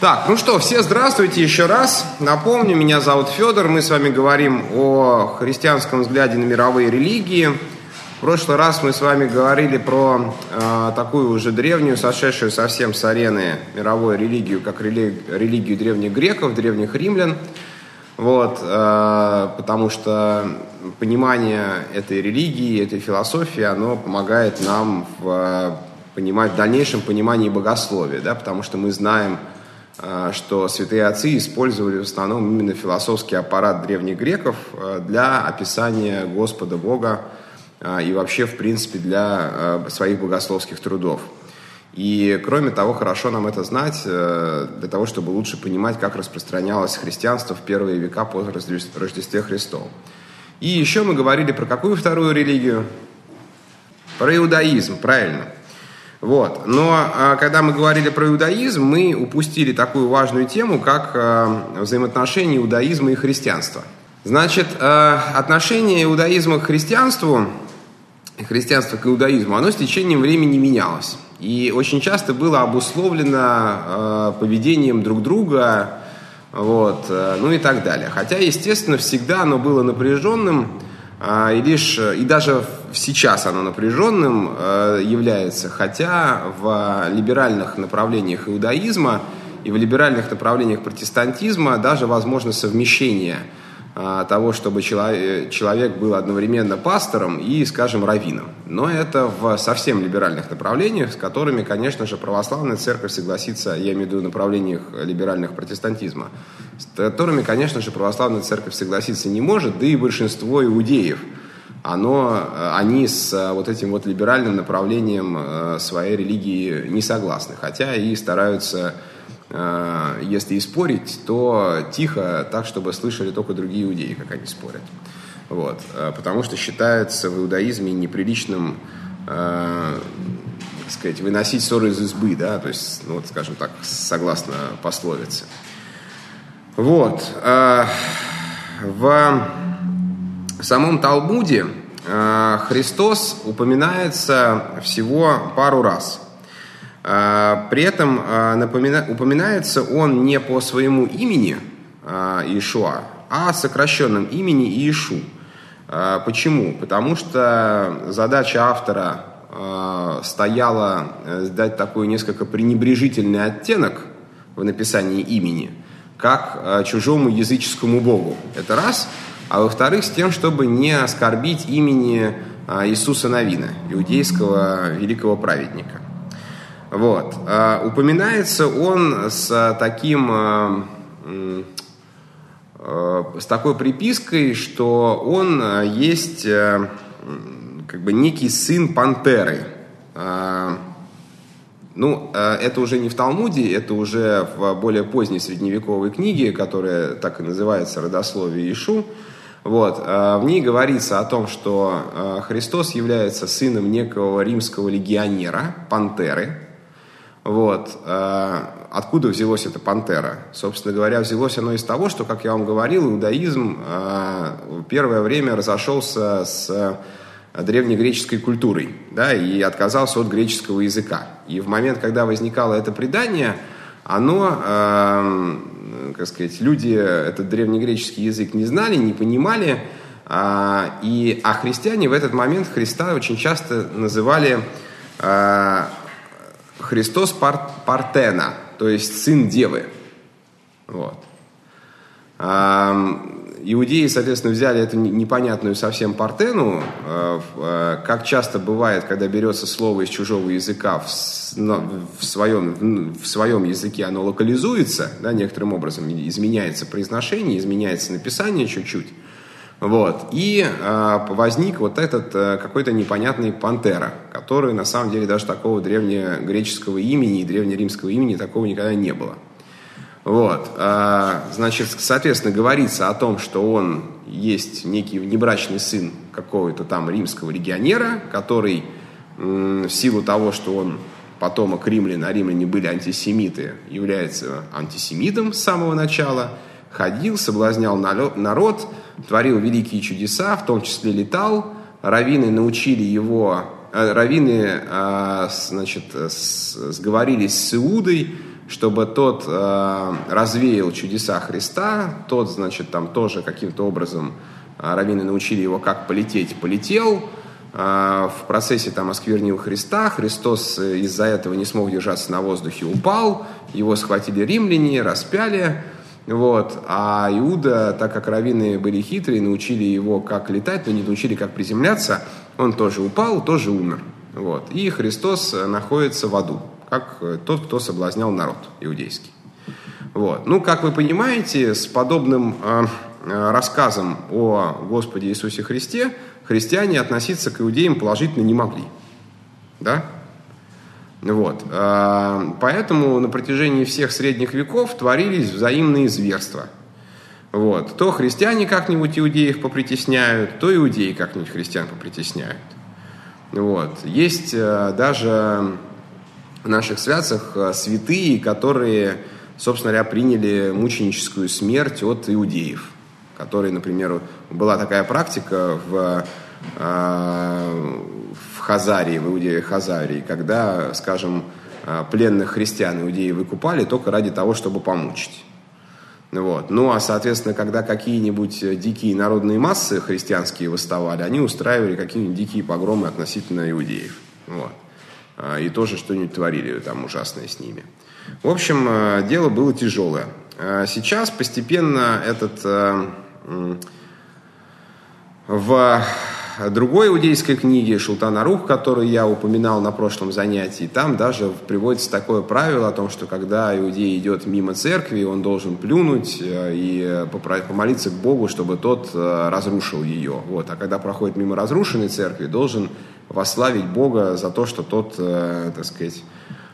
Так, ну что, все здравствуйте еще раз. Напомню, меня зовут Федор. Мы с вами говорим о христианском взгляде на мировые религии. В прошлый раз мы с вами говорили про такую уже древнюю, сошедшую совсем с арены мировую религию, как религию древних греков, древних римлян. Вот, потому что понимание этой религии, этой философии, оно помогает нам в дальнейшем понимании богословия, да, потому что мы знаем, что святые отцы использовали в основном именно философский аппарат древних греков для описания Господа Бога и вообще, в принципе, для своих богословских трудов. И, кроме того, хорошо нам это знать для того, чтобы лучше понимать, как распространялось христианство в первые века по Рождестве Христову. И еще мы говорили про какую вторую религию? Про иудаизм, правильно. Вот. Но когда мы говорили про иудаизм, мы упустили такую важную тему, как взаимоотношения иудаизма и христианства. Значит, отношение иудаизма к христианству и христианства к иудаизму, оно с течением времени менялось. И очень часто было обусловлено поведением друг друга, вот, ну и так далее. Хотя, естественно, всегда оно было напряженным, и даже сейчас оно напряженным является, хотя в либеральных направлениях иудаизма и в либеральных направлениях протестантизма даже возможно совмещение того, чтобы человек был одновременно пастором и, скажем, раввином. Но это в совсем либеральных направлениях, с которыми, конечно же, православная церковь согласится, я имею в виду направлениях либеральных протестантизма, с которыми, конечно же, православная церковь согласиться не может, да и большинство иудеев, они с вот этим вот либеральным направлением своей религии не согласны, хотя и стараются, если и спорить, то тихо, так, чтобы слышали только другие иудеи, как они спорят. Вот. Потому что считается в иудаизме неприличным, выносить ссоры из избы, да, то есть, ну, вот, скажем так, согласно пословице. Вот. В самом Талмуде Христос упоминается всего пару раз. При этом упоминается он не по своему имени Иешуа, а сокращенном имени Иешу. Почему? Потому что задача автора стояла дать такой несколько пренебрежительный оттенок в написании имени, как чужому языческому богу. Это раз. А во-вторых, с тем, чтобы не оскорбить имени Иисуса Навина, иудейского великого праведника. Вот. Упоминается он с такой припиской, что он есть некий сын пантеры. Это уже не в Талмуде, это уже в более поздней средневековой книге, которая так и называется «Родословие Иешу». Вот. В ней говорится о том, что Христос является сыном некого римского легионера, пантеры. Вот. Откуда взялось это пантера? Собственно говоря, взялось оно из того, что, как я вам говорил, иудаизм первое время разошелся с древнегреческой культурой, да, и отказался от греческого языка. И в момент, когда возникало это предание, люди этот древнегреческий язык не знали, не понимали, а христиане в этот момент Христа очень часто называли Христос Партена, то есть сын девы. Вот. Иудеи, соответственно, взяли эту непонятную совсем Партену. Как часто бывает, когда берется слово из чужого языка, в своем языке оно локализуется, да, некоторым образом изменяется произношение, изменяется написание чуть-чуть. Вот. И возник вот этот какой-то непонятный пантера, который на самом деле даже такого древнегреческого имени и древнеримского имени такого никогда не было. Вот. Значит, соответственно, говорится о том, что он есть некий внебрачный сын какого-то там римского легионера, который в силу того, что он потомок римлян, а римляне были антисемиты, является антисемитом с самого начала, ходил, соблазнял народ, творил великие чудеса, в том числе летал. Раввины научили его, сговорились с Иудой, чтобы тот развеял чудеса Христа, тот, значит, там тоже каким-то образом раввины научили его, как полететь, полетел, в процессе там осквернил Христа, Христос из-за этого не смог держаться на воздухе, упал, его схватили римляне, распяли, вот, а Иуда, так как раввины были хитрые, научили его, как летать, но не научили, как приземляться, он тоже упал, тоже умер, вот, и Христос находится в аду, как тот, кто соблазнял народ иудейский. Вот. Ну, как вы понимаете, с подобным рассказом о Господе Иисусе Христе христиане относиться к иудеям положительно не могли. Да? Вот. Поэтому на протяжении всех средних веков творились взаимные зверства. Вот. То христиане как-нибудь иудеев попритесняют, то иудеи как-нибудь христиан попритесняют. Вот. Есть даже в наших святцах святые, которые, собственно говоря, приняли мученическую смерть от иудеев. Которые, например, была такая практика в Хазарии, в Иудее Хазарии, когда, скажем, пленных христиан иудеи выкупали только ради того, чтобы помучить. Вот. Ну, а, соответственно, когда какие-нибудь дикие народные массы христианские восставали, они устраивали какие-нибудь дикие погромы относительно иудеев. Вот. И тоже что-нибудь творили там ужасное с ними. В общем, дело было тяжелое. Сейчас постепенно в другой иудейской книге Шултан Арух, которую я упоминал на прошлом занятии, там даже приводится такое правило о том, что когда иудей идет мимо церкви, он должен плюнуть и помолиться к Богу, чтобы тот разрушил ее. Вот. А когда проходит мимо разрушенной церкви, должен восславить Бога за то, что тот, так сказать,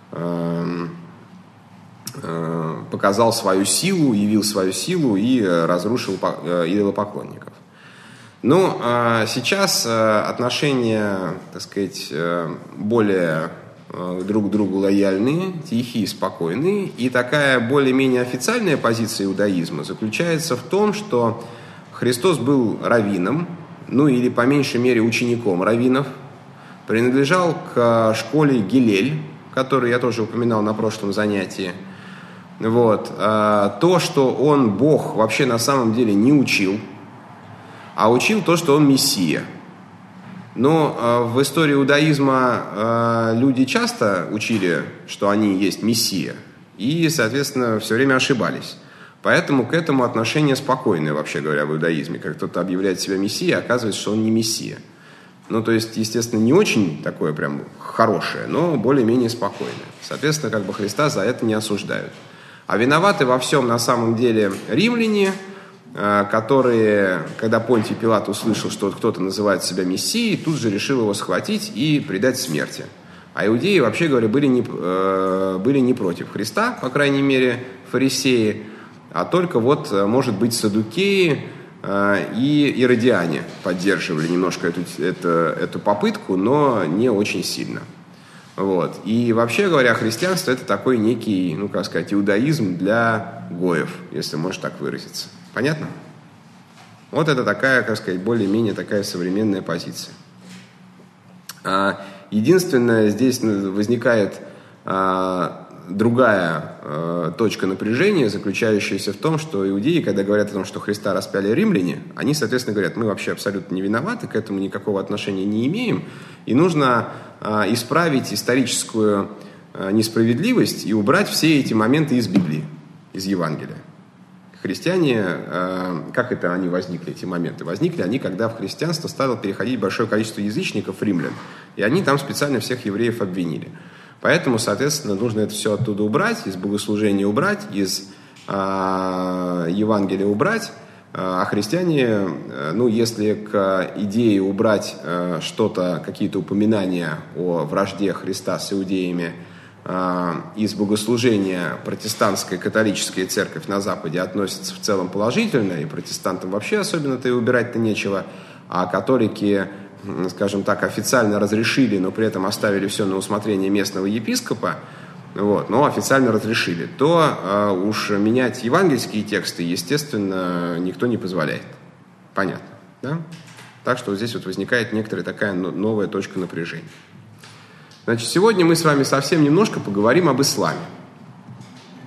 показал свою силу, явил свою силу и разрушил идолопоклонников. Ну, сейчас отношения, так сказать, более друг к другу лояльные, тихие, спокойные. И такая более-менее официальная позиция иудаизма заключается в том, что Христос был раввином, ну или по меньшей мере учеником раввинов, принадлежал к школе Гилель, которую я тоже упоминал на прошлом занятии. Вот. То, что он Бог, вообще на самом деле не учил, а учил то, что он Мессия. Но в истории иудаизма люди часто учили, что они есть Мессия, и, соответственно, все время ошибались. Поэтому к этому отношение спокойное, вообще говоря, в иудаизме. Как кто-то объявляет себя Мессией, оказывается, что он не Мессия. Ну, то есть, естественно, не очень такое прям хорошее, но более-менее спокойное. Соответственно, как бы Христа за это не осуждают. А виноваты во всем на самом деле римляне, которые, когда Понтий Пилат услышал, что кто-то называет себя Мессией, тут же решил его схватить и предать смерти. А иудеи, вообще говоря, были не против Христа, по крайней мере, фарисеи, а только вот, может быть, саддукеи и иродиане поддерживали немножко эту попытку, но не очень сильно. Вот. И вообще говоря, христианство — это такой некий, ну, как сказать, иудаизм для гоев, если можно так выразиться. Понятно? Вот это такая, как сказать, более-менее такая современная позиция. Единственное, здесь возникает другая точка напряжения, заключающаяся в том, что иудеи, когда говорят о том, что Христа распяли римляне, они, соответственно, говорят, мы вообще абсолютно не виноваты, к этому никакого отношения не имеем, и нужно исправить историческую несправедливость и убрать все эти моменты из Библии, из Евангелия. Христиане, как это они возникли, эти моменты? Возникли они, когда в христианство стало переходить большое количество язычников, римлян, и они там специально всех евреев обвинили. Поэтому, соответственно, нужно это все оттуда убрать, из богослужения убрать, из Евангелия убрать. А христиане, ну, если к идее убрать что-то, какие-то упоминания о вражде Христа с иудеями из богослужения протестантская католическая церковь на Западе относится в целом положительно, и протестантам вообще особенно-то и убирать-то нечего, а католики, скажем так, официально разрешили, но при этом оставили все на усмотрение местного епископа, вот, но официально разрешили, то уж менять евангельские тексты, естественно, никто не позволяет. Понятно, да? Так что здесь вот возникает некоторая такая новая точка напряжения. Значит, сегодня мы с вами совсем немножко поговорим об исламе.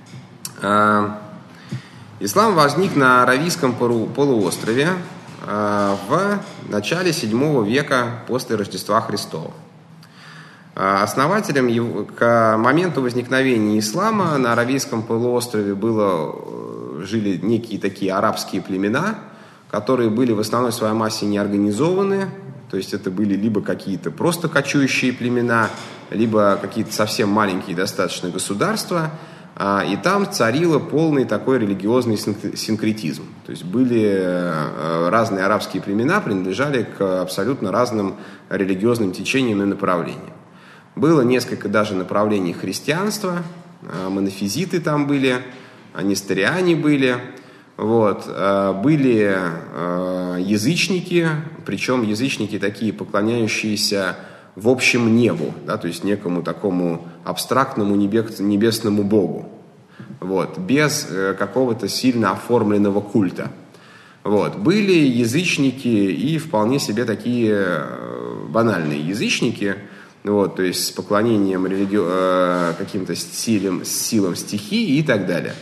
Ислам возник на Аравийском полуострове в начале VII века после Рождества Христова. Основателем к моменту возникновения ислама на Аравийском полуострове жили некие такие арабские племена, которые были в основной своей массе неорганизованы, то есть это были либо какие-то просто кочующие племена, либо какие-то совсем маленькие достаточно государства, и там царило полный такой религиозный синкретизм. То есть были разные арабские племена, принадлежали к абсолютно разным религиозным течениям и направлениям. Было несколько даже направлений христианства, монофизиты там были, несториане были, были язычники, причем язычники такие, поклоняющиеся в общем небу, да, то есть некому такому абстрактному небесному богу, без какого-то сильно оформленного культа. Были язычники и вполне себе такие банальные язычники, то есть с поклонением каким-то силам стихии и так далее.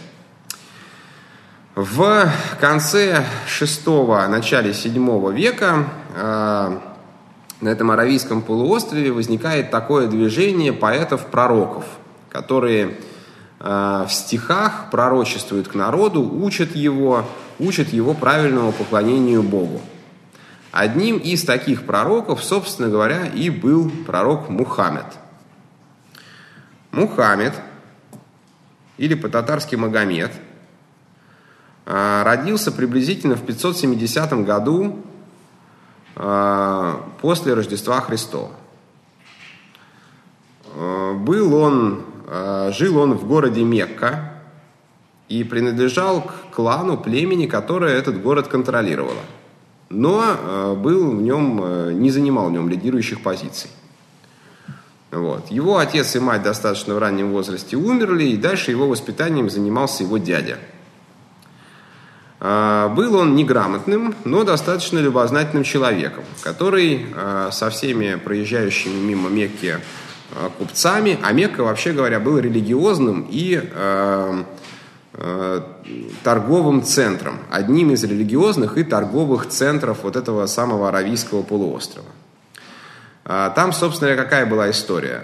В конце VI, начале VII века на этом Аравийском полуострове возникает такое движение поэтов-пророков, которые в стихах пророчествуют к народу, учат его правильному поклонению Богу. Одним из таких пророков, собственно говоря, и был пророк Мухаммед. Мухаммед, или по-татарски Магомед, родился приблизительно в 570 году после Рождества Христова. Жил он в городе Мекка и принадлежал к клану, племени, которое этот город контролировало. Но не занимал в нем лидирующих позиций. Его отец и мать достаточно в раннем возрасте умерли, и дальше его воспитанием занимался его дядя. Был он неграмотным, но достаточно любознательным человеком, который со всеми проезжающими мимо Мекки купцами, а Мекка, вообще говоря, был религиозным и торговым центром, одним из религиозных и торговых центров этого самого Аравийского полуострова. Там, собственно, какая была история?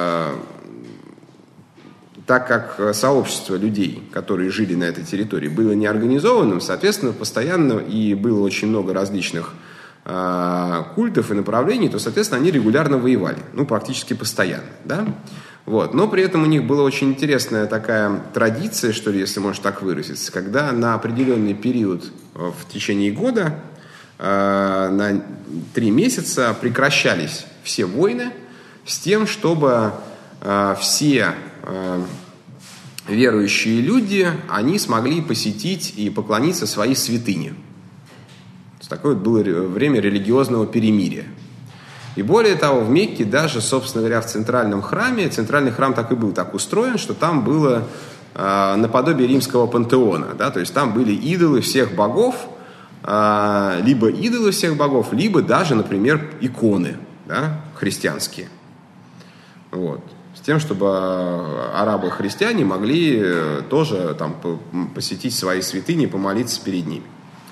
Так как сообщество людей, которые жили на этой территории, было неорганизованным, соответственно, постоянно и было очень много различных культов и направлений, то, соответственно, они регулярно воевали, практически постоянно, да? Но при этом у них была очень интересная такая традиция, что ли, если можно так выразиться, когда на определенный период в течение года, на 3 месяца прекращались все войны с тем, чтобы все верующие люди, они смогли посетить и поклониться своей святыне. Такое было время религиозного перемирия. И более того, в Мекке даже, собственно говоря, в центральный храм так и был так устроен, что там было наподобие римского пантеона, да, то есть там были идолы всех богов, либо даже, например, иконы, да, христианские. С тем, чтобы арабы-христиане могли тоже там посетить свои святыни, помолиться перед ними.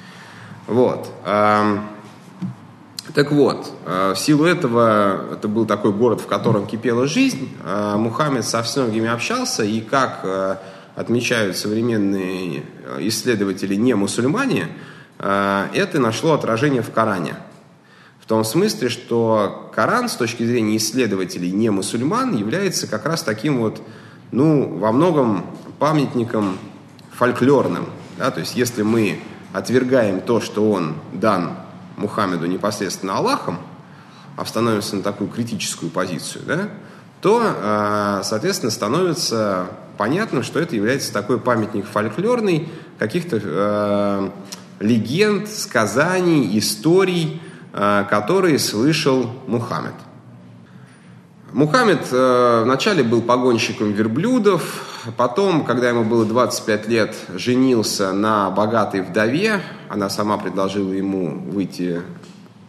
В силу этого, это был такой город, в котором кипела жизнь, Мухаммед со многими общался, и как отмечают современные исследователи не-мусульмане, это нашло отражение в Коране. В том смысле, что Коран, с точки зрения исследователей не-мусульман, является как раз таким во многом памятником фольклорным. Да? То есть, если мы отвергаем то, что он дан Мухаммеду непосредственно Аллахом, а становимся на такую критическую позицию, да, то, соответственно, становится понятно, что это является такой памятник фольклорный, каких-то легенд, сказаний, историй, которые слышал Мухаммед. Мухаммед вначале был погонщиком верблюдов, потом, когда ему было 25 лет, женился на богатой вдове. Она сама предложила ему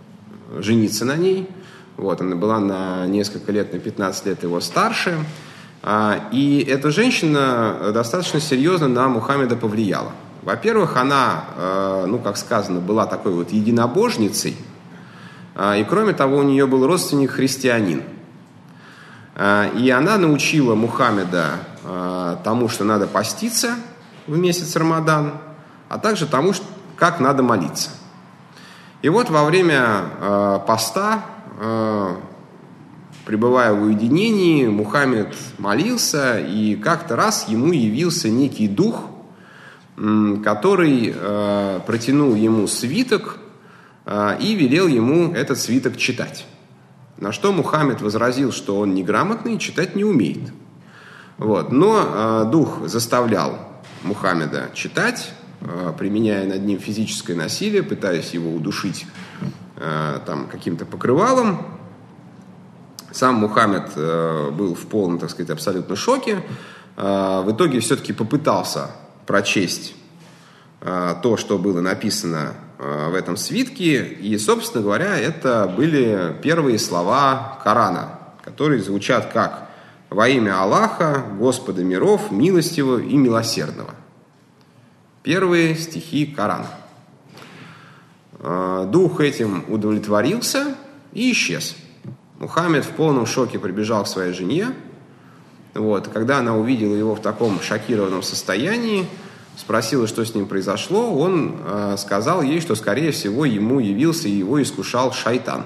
жениться на ней. Она была на несколько лет, на 15 лет его старше. И эта женщина достаточно серьезно на Мухаммеда повлияла. Во-первых, она, как сказано, была такой вот единобожницей, и кроме того, у нее был родственник христианин. И она научила Мухаммеда тому, что надо поститься в месяц Рамадан, а также тому, как надо молиться. И вот во время поста, пребывая в уединении, Мухаммед молился, и как-то раз ему явился некий дух, который протянул ему свиток и велел ему этот свиток читать. На что Мухаммед возразил, что он неграмотный и читать не умеет. Но дух заставлял Мухаммеда читать, применяя над ним физическое насилие, пытаясь его удушить каким-то покрывалом. Сам Мухаммед был в полном, абсолютно шоке. В итоге все-таки попытался прочесть то, что было написано в этом свитке. И, собственно говоря, это были первые слова Корана, которые звучат как «Во имя Аллаха, Господа миров, милостивого и милосердного». Первые стихи Корана. Дух этим удовлетворился и исчез. Мухаммед в полном шоке прибежал к своей жене. Когда она увидела его в таком шокированном состоянии, спросила, что с ним произошло, он сказал ей, что, скорее всего, ему явился и его искушал шайтан.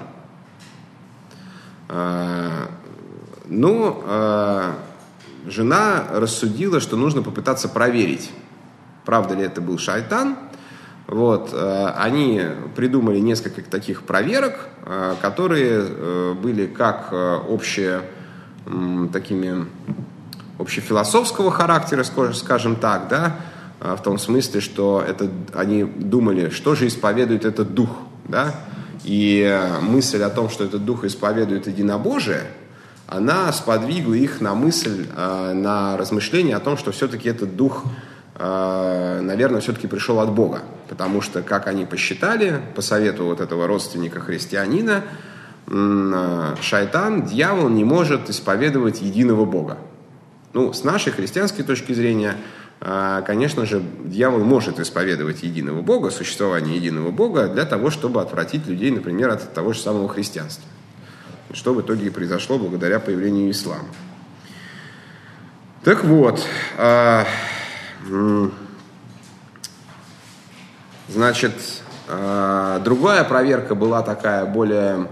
Жена рассудила, что нужно попытаться проверить, правда ли это был шайтан. Они придумали несколько таких проверок, которые были как общефилософского характера, скажем так, да, в том смысле, что они думали, что же исповедует этот дух, да, и мысль о том, что этот дух исповедует единобожие, она сподвигла их на мысль, на размышление о том, что все-таки этот дух, наверное, все-таки пришел от Бога, потому что, как они посчитали, по совету этого родственника христианина, шайтан, дьявол, не может исповедовать единого Бога. С нашей христианской точки зрения, конечно же, дьявол может исповедовать единого Бога, существование единого Бога, для того, чтобы отвратить людей, например, от того же самого христианства. Что в итоге и произошло благодаря появлению ислама. Так вот, значит, другая проверка была такая более,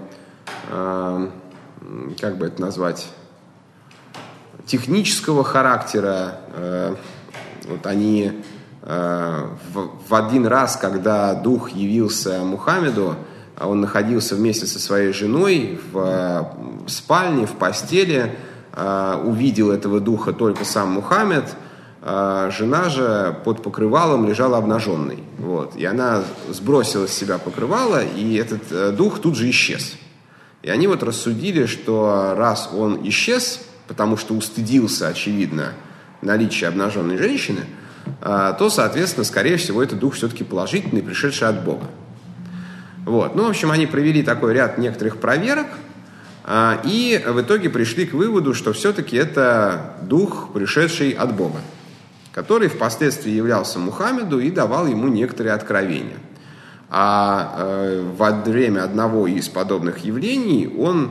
как бы это назвать, технического характера. Они в один раз, когда дух явился Мухаммеду, он находился вместе со своей женой в спальне, в постели, увидел этого духа только сам Мухаммед, жена же под покрывалом лежала обнаженной. И она сбросила с себя покрывало, и этот дух тут же исчез. И они рассудили, что раз он исчез, потому что устыдился, очевидно, наличия обнаженной женщины, то, соответственно, скорее всего, это дух все-таки положительный, пришедший от Бога. В общем, они провели такой ряд некоторых проверок, и в итоге пришли к выводу, что все-таки это дух, пришедший от Бога, который впоследствии являлся Мухаммеду и давал ему некоторые откровения. А во время одного из подобных явлений он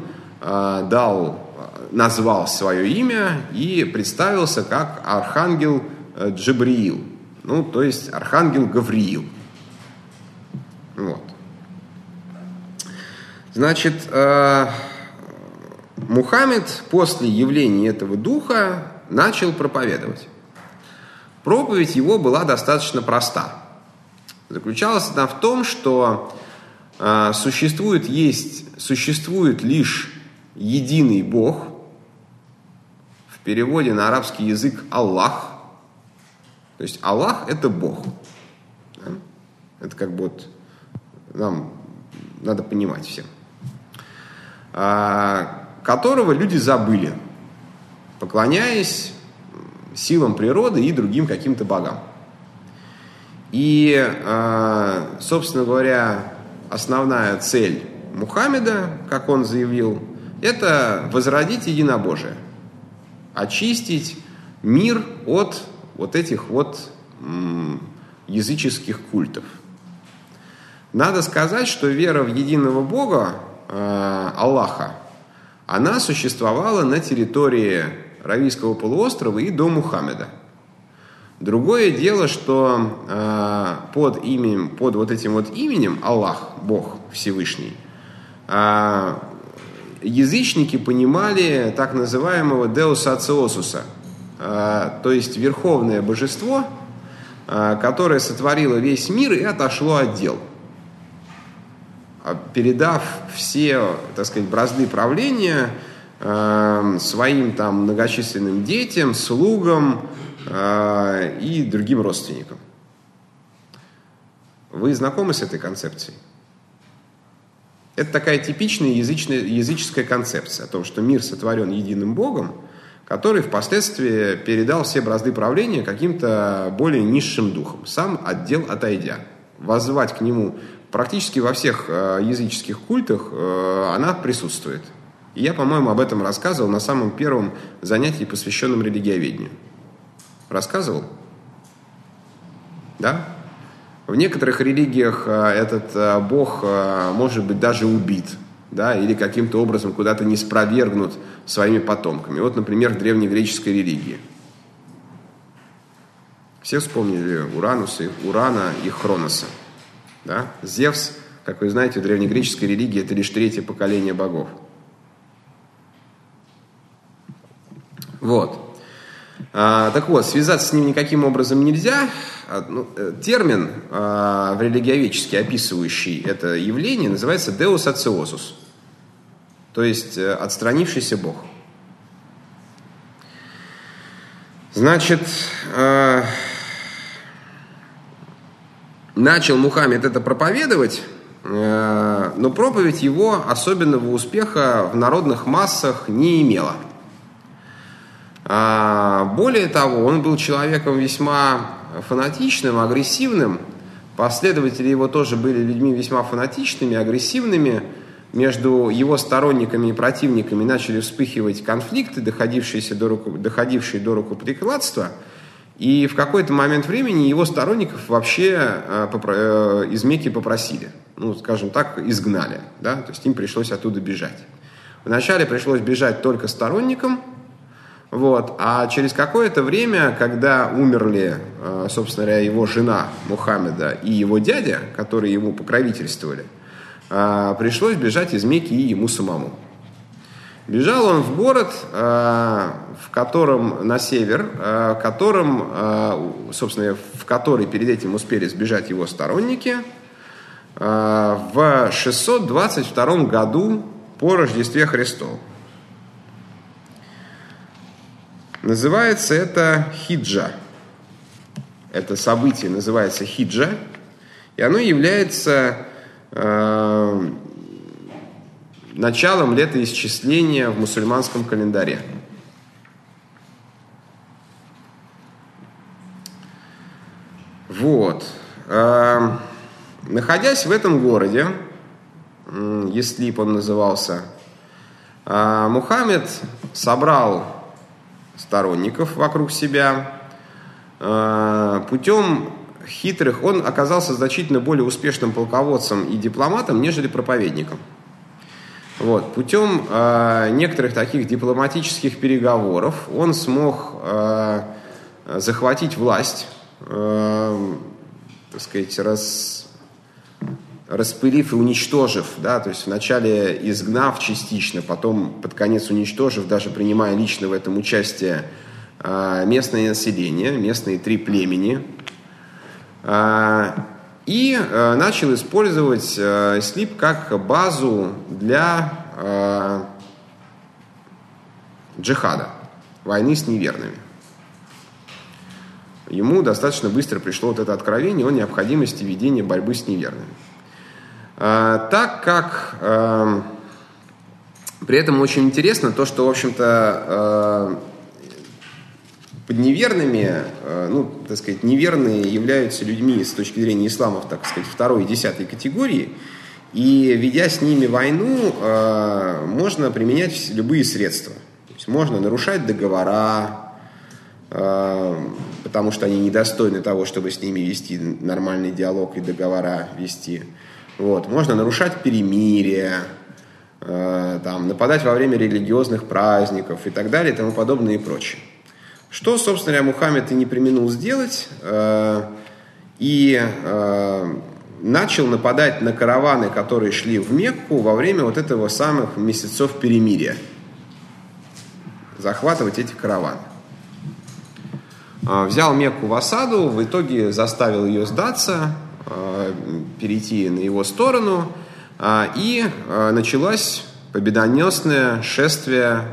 назвал свое имя и представился как архангел Джибриил, то есть архангел Гавриил. Значит, Мухаммед после явления этого духа начал проповедовать. Проповедь его была достаточно проста. Заключалась она в том, что существует лишь единый Бог, в переводе на арабский язык Аллах. То есть Аллах – это Бог. Да? Это как бы нам надо понимать всем. Которого люди забыли, поклоняясь силам природы и другим каким-то богам. И, собственно говоря, основная цель Мухаммеда, как он заявил, это возродить единобожие. очистить мир от вот этих вот языческих культов. Надо сказать, что вера в единого Бога, Аллаха, она существовала на территории Аравийского полуострова и до Мухаммеда. Другое дело, что под вот этим вот именем Аллах, Бог Всевышний, язычники понимали так называемого Deus Ацеосуса, то есть верховное божество, которое сотворило весь мир и отошло от дел, передав все, так сказать, бразды правления своим там многочисленным детям, слугам и другим родственникам. Вы знакомы с этой концепцией? Это такая типичная языческая концепция о том, что мир сотворен единым Богом, который впоследствии передал все бразды правления каким-то более низшим духом, сам от дел отойдя. Воззвать к нему практически во всех языческих культах она присутствует. И я, по-моему, об этом рассказывал на самом первом занятии, посвященном религиоведению. Рассказывал? Да? В некоторых религиях этот Бог может быть даже убит, да, или каким-то образом куда-то не спровергнут своими потомками. Вот, например, в древнегреческой религии. Все вспомнили Урана и Хроноса. Да? Зевс, как вы знаете, в древнегреческой религии это лишь третье поколение богов. Вот. Так вот, связаться с ним никаким образом нельзя. Термин в религиоведчески описывающий это явление называется Deus Ацеосус, то есть отстранившийся Бог. Значит, начал Мухаммед это проповедовать, но проповедь его особенного успеха в народных массах не имела. Более того, он был человеком весьма фанатичным, агрессивным. Последователи его тоже были людьми весьма фанатичными, агрессивными. Между его сторонниками и противниками начали вспыхивать конфликты, доходившие до рукоприкладства. И в какой-то момент времени его сторонников вообще из Мекки попросили. Скажем так, изгнали. Да? То есть им пришлось оттуда бежать. Вначале пришлось бежать только сторонникам. Вот. А через какое-то время, когда умерли, собственно говоря, его жена Мухаммеда и его дядя, которые ему покровительствовали, пришлось бежать из Мекки и ему самому. Бежал он в город, в котором на север, собственно, в который перед этим успели сбежать его сторонники, в 622 году по Рождестве Христову. Называется это хиджа. Это событие называется хиджа. И оно является началом летоисчисления в мусульманском календаре. Вот. Находясь в этом городе, Яслиб он назывался, Мухаммед собрал сторонников вокруг себя. Путем хитрых он оказался значительно более успешным полководцем и дипломатом, нежели проповедником. Вот. Путем некоторых таких дипломатических переговоров он смог захватить власть, так сказать, распылив и уничтожив, да, то есть вначале изгнав частично, потом под конец уничтожив, даже принимая лично в этом участие местное население, местные 3 племени, и начал использовать Яслиб как базу для джихада, войны с неверными. Ему достаточно быстро пришло вот это откровение о необходимости ведения борьбы с неверными. Так как при этом очень интересно то, что, в общем-то, под неверными, так сказать, неверные являются людьми с точки зрения ислама, так сказать, 2-й и 10-й категории, и ведя с ними войну, можно применять любые средства. То есть можно нарушать договора, потому что они недостойны того, чтобы с ними вести нормальный диалог и договора вести. Вот. Можно нарушать перемирие, нападать во время религиозных праздников и так далее, и тому подобное и прочее. Что, собственно говоря, Мухаммед и не преминул сделать, и начал нападать на караваны, которые шли в Мекку во время вот этого самых месяцев перемирия. Захватывать эти караваны. Взял Мекку в осаду, в итоге заставил ее сдаться, перейти на его сторону, и началось победоносное шествие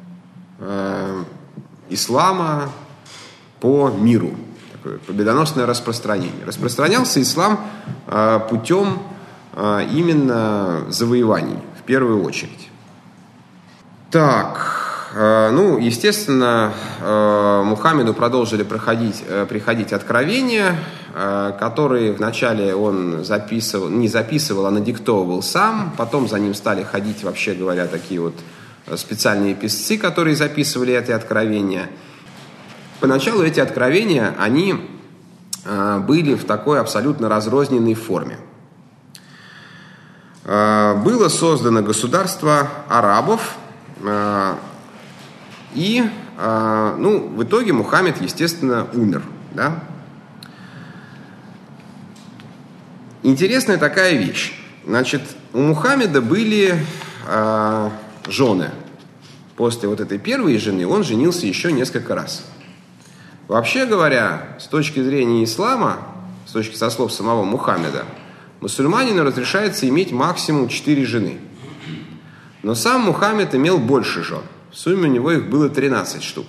ислама по миру. Такое победоносное распространение. Распространялся ислам путем именно завоеваний, в первую очередь. Так, естественно, Мухаммеду продолжили приходить откровения, которые вначале он не записывал, а надиктовывал сам. Потом за ним стали ходить, вообще говоря, такие вот специальные писцы, которые записывали эти откровения. Поначалу эти откровения, они были в такой абсолютно разрозненной форме. Было создано государство арабов, и в итоге Мухаммед, естественно, умер. Да? Интересная такая вещь. Значит, у Мухаммеда были жены. После вот этой первой жены он женился еще несколько раз. Вообще говоря, с точки зрения ислама, со слов самого Мухаммеда, мусульманину разрешается иметь максимум 4 жены. Но сам Мухаммед имел больше жен. В сумме у него их было 13 штук.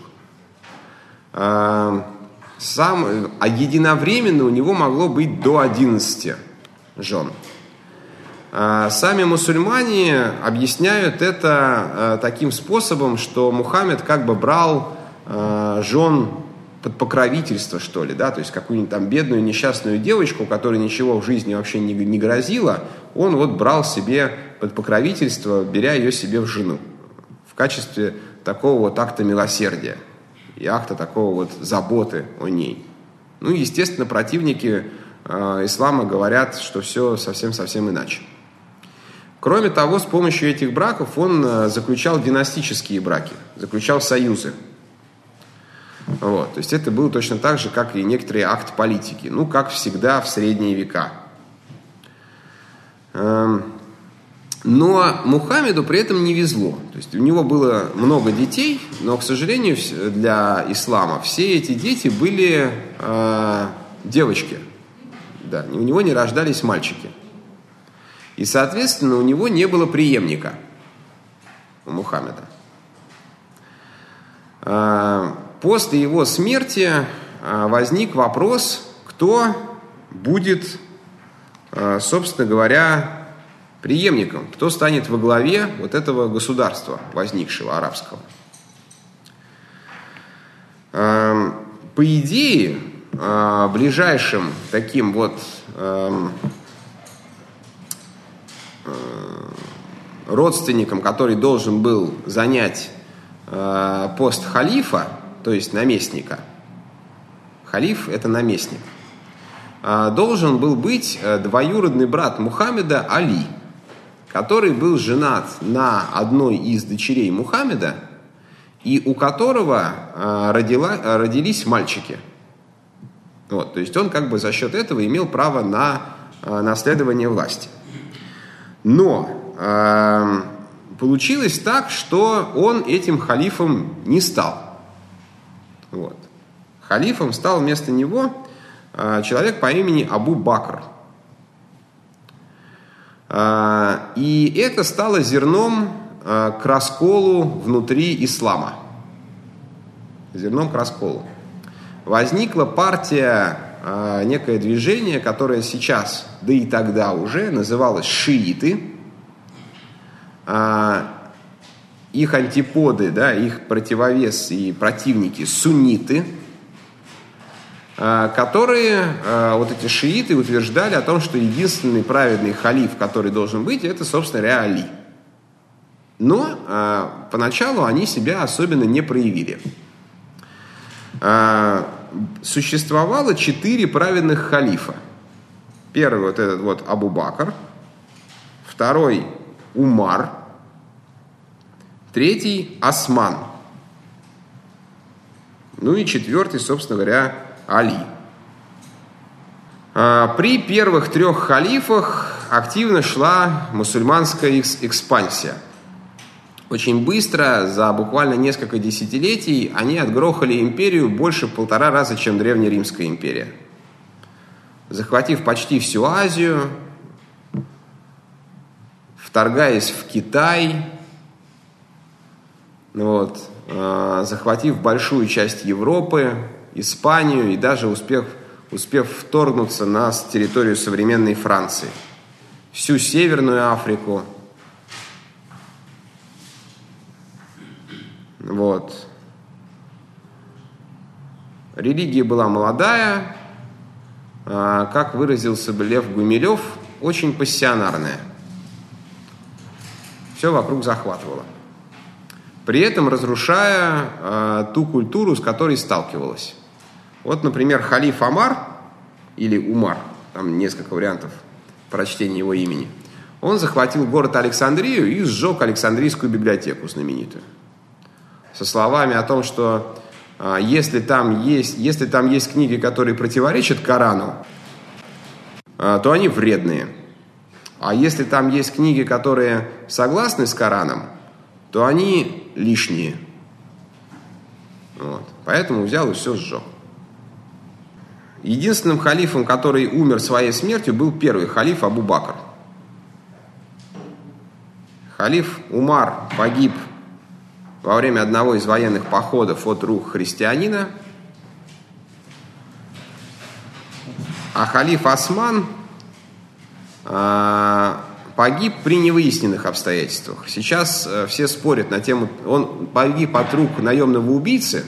А единовременно у него могло быть до 11 жен. Сами мусульмане объясняют это таким способом, что Мухаммед как бы брал жен под покровительство, что ли, да, то есть какую-нибудь там бедную несчастную девочку, которой ничего в жизни вообще не грозило, он вот брал себе под покровительство, беря ее себе в жену, в качестве такого вот акта милосердия и акта такого вот заботы о ней. Естественно, противники ислама говорят, что все совсем-совсем иначе. Кроме того, с помощью этих браков он заключал династические браки, заключал союзы. Вот. То есть это было точно так же, как и некоторые акты политики. Как всегда в средние века. Но Мухаммеду при этом не везло. То есть у него было много детей, но, к сожалению, для ислама все эти дети были девочки. Да, у него не рождались мальчики. И, соответственно, у него не было преемника, у Мухаммеда. После его смерти возник вопрос, кто будет, собственно говоря, преемником, кто станет во главе вот этого государства, возникшего арабского. По идее, ближайшим таким вот родственником, который должен был занять пост халифа, то есть наместника, халиф – это наместник, должен был быть двоюродный брат Мухаммеда Али, который был женат на одной из дочерей Мухаммеда и у которого родились мальчики. Вот, то есть он как бы за счет этого имел право на наследование власти. Но получилось так, что он этим халифом не стал. Вот. Халифом стал вместо него человек по имени Абу Бакр. И это стало зерном к расколу внутри ислама. Зерном к расколу. Возникла партия, некое движение, которое сейчас, да и тогда уже, называлось шииты. Их антиподы, да, их противовес и противники сунниты, которые, вот эти шииты, утверждали о том, что единственный праведный халиф, который должен быть, это, собственно говоря, Али. Но поначалу они себя особенно не проявили. Существовало 4 праведных халифа. Первый вот этот вот Абу Бакр, второй Умар, третий Осман, ну и четвертый, собственно говоря, Али. При первых 3 халифах активно шла мусульманская экспансия. Очень быстро, за буквально несколько десятилетий, они отгрохали империю больше в 1,5 раза, чем Древнеримская империя. Захватив почти всю Азию, вторгаясь в Китай, захватив большую часть Европы, Испанию и даже успев вторгнуться на территорию современной Франции, всю Северную Африку. Религия была молодая, как выразился бы Лев Гумилев, очень пассионарная. Все вокруг захватывало. При этом разрушая ту культуру, с которой сталкивалась. Вот, например, халиф Омар, или Умар, там несколько вариантов прочтения его имени, он захватил город Александрию и сжег Александрийскую библиотеку знаменитую. Со словами о том, что если там есть книги, которые противоречат Корану, то они вредные. А если там есть книги, которые согласны с Кораном, то они лишние. Поэтому взял и все сжег. Единственным халифом, который умер своей смертью, был первый халиф Абу Бакр. Халиф Умар погиб во время одного из военных походов от рук христианина, а халиф Осман погиб при невыясненных обстоятельствах. Сейчас все спорят на тему, он погиб от рук наемного убийцы,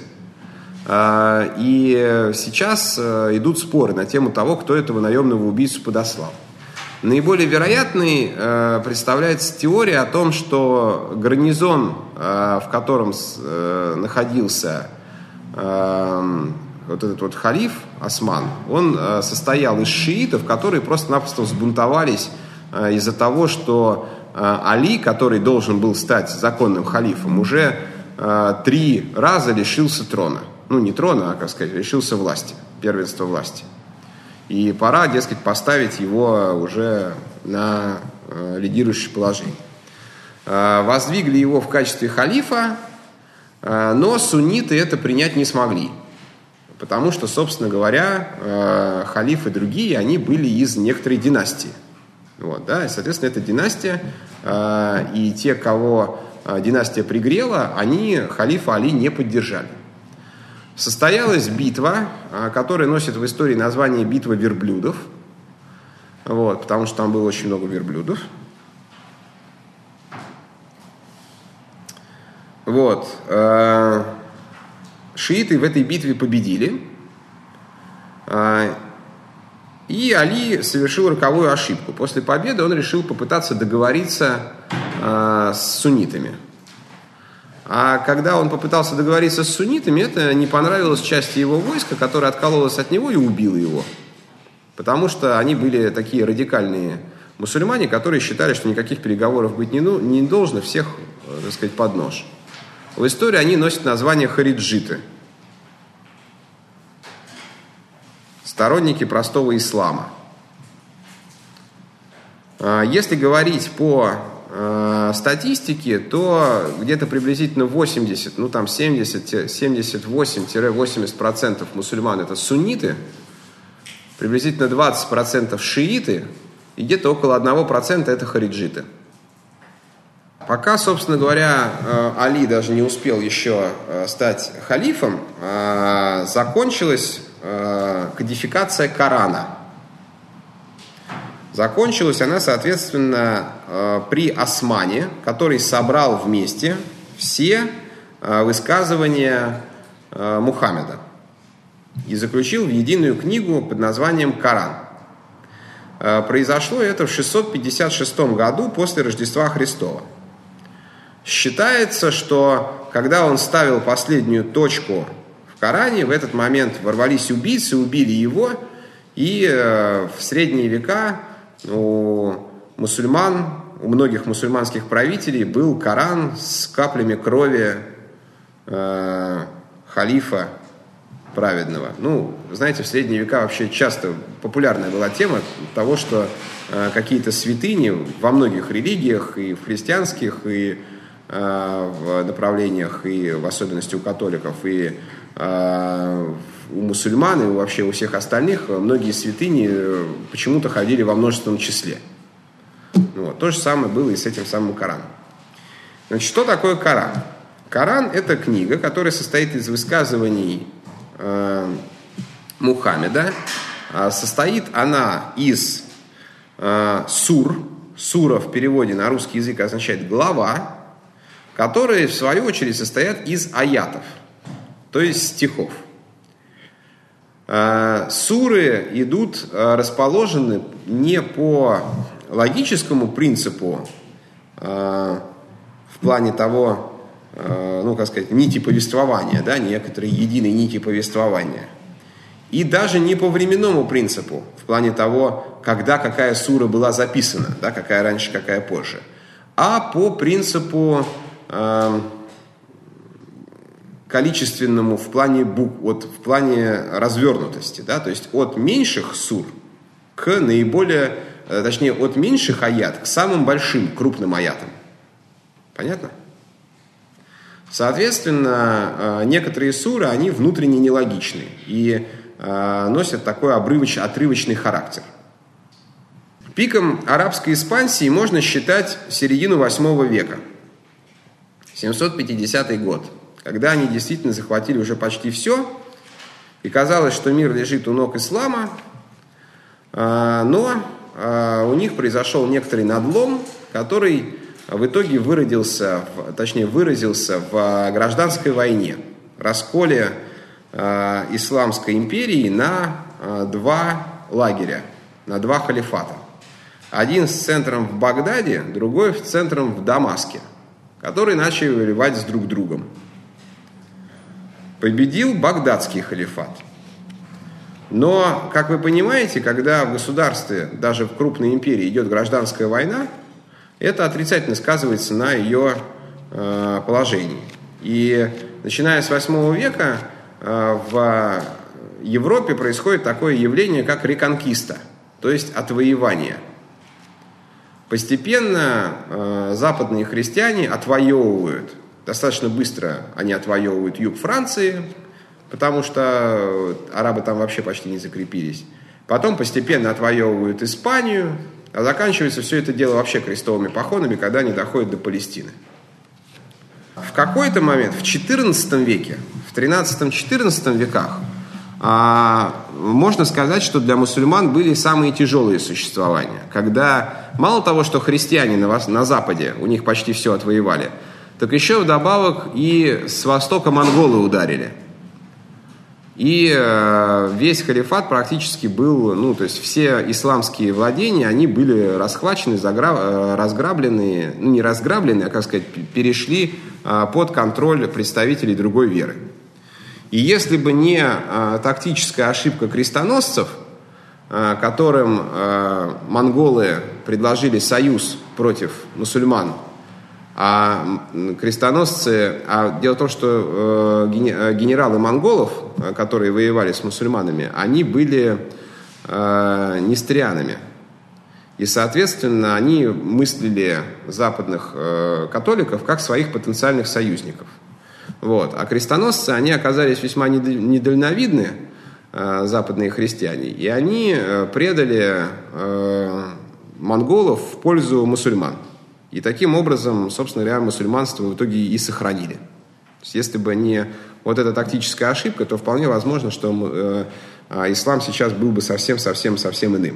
и сейчас идут споры на тему того, кто этого наемного убийцу подослал. Наиболее вероятной представляется теория о том, что гарнизон, в котором находился вот этот вот халиф Осман, он состоял из шиитов, которые просто-напросто взбунтовались из-за того, что Али, который должен был стать законным халифом, уже 3 раза лишился трона. Ну, не трона, а, лишился власти, первенства власти. И пора, дескать, поставить его уже на лидирующее положение. Воздвигли его в качестве халифа, но сунниты это принять не смогли. Потому что, собственно говоря, халифы другие, они были из некоторой династии. И, соответственно, эта династия, и те, кого династия пригрела, они халифа Али не поддержали. Состоялась битва, которая носит в истории название «Битва верблюдов», потому что там было очень много верблюдов. Шииты в этой битве победили, и Али совершил роковую ошибку. После победы он решил попытаться договориться с суннитами. А когда он попытался договориться с суннитами, это не понравилось части его войска, которая откололась от него и убила его. Потому что они были такие радикальные мусульмане, которые считали, что никаких переговоров быть не должно, всех, под нож. В истории они носят название хариджиты. Сторонники простого ислама. Если говорить по статистике, то где-то приблизительно 78-80% мусульман это сунниты, приблизительно 20% шииты и где-то около 1% это хариджиты. Пока, собственно говоря, Али даже не успел еще стать халифом, закончилась кодификация Корана. Закончилась она, соответственно, при Османе, который собрал вместе все высказывания Мухаммеда и заключил в единую книгу под названием Коран. Произошло это в 656 году после Рождества Христова. Считается, что когда он ставил последнюю точку в Коране, в этот момент ворвались убийцы, убили его, и в средние века у мусульман, у многих мусульманских правителей был Коран с каплями крови халифа праведного. Ну, знаете, в средние века вообще часто популярная была тема того, что какие-то святыни во многих религиях, и в христианских, и в направлениях, и в особенности у католиков, и у мусульман, и вообще у всех остальных, многие святыни почему-то ходили во множественном числе. Вот. То же самое было и с этим самым Кораном. Значит, что такое Коран? Коран – это книга, которая состоит из высказываний Мухаммеда. Состоит она из сур. Сура в переводе на русский язык означает «глава», которые, в свою очередь, состоят из аятов, то есть стихов. Суры расположены не по логическому принципу, в плане того, нити повествования, да, некоторые единые нити повествования, и даже не по временному принципу, в плане того, когда какая сура была записана, да, какая раньше, какая позже, а по принципу количественному в плане в плане развернутости, да, то есть от меньших сур к от меньших аят к самым большим, крупным аятам. Понятно? Соответственно, некоторые суры, они внутренне нелогичны и носят такой отрывочный характер. Пиком арабской экспансии можно считать середину 8 века, 750 год, когда они действительно захватили уже почти все, и казалось, что мир лежит у ног ислама, но у них произошел некоторый надлом, который в итоге выразился в гражданской войне, расколе Исламской империи на два лагеря, на два халифата. Один с центром в Багдаде, другой с центром в Дамаске, которые начали воевать с друг другом. Победил багдадский халифат. Но, как вы понимаете, когда в государстве, даже в крупной империи, идет гражданская война, это отрицательно сказывается на ее положении. И начиная с 8 века в Европе происходит такое явление, как реконкиста, то есть отвоевание. Постепенно западные христиане отвоевывают, достаточно быстро они отвоевывают юг Франции, потому что арабы там вообще почти не закрепились. Потом постепенно отвоевывают Испанию, а заканчивается все это дело вообще крестовыми походами, когда они доходят до Палестины. В какой-то момент, в XIV веке, в XIII-XIV веках, можно сказать, что для мусульман были самые тяжелые существования, когда мало того, что христиане на Западе, у них почти все отвоевали, так еще вдобавок и с востока монголы ударили. И весь халифат практически был, то есть все исламские владения, они были расхвачены, разграблены, не разграблены, а, перешли под контроль представителей другой веры. И если бы не тактическая ошибка крестоносцев, которым монголы предложили союз против мусульман, дело в том, что генералы монголов, которые воевали с мусульманами, они были нестерианами. И, соответственно, они мыслили западных католиков как своих потенциальных союзников. Вот. А крестоносцы, они оказались весьма недальновидны, западные христиане, и они предали монголов в пользу мусульман. И таким образом, собственно говоря, мусульманство в итоге и сохранили. То есть, если бы не вот эта тактическая ошибка, то вполне возможно, что ислам сейчас был бы совсем иным.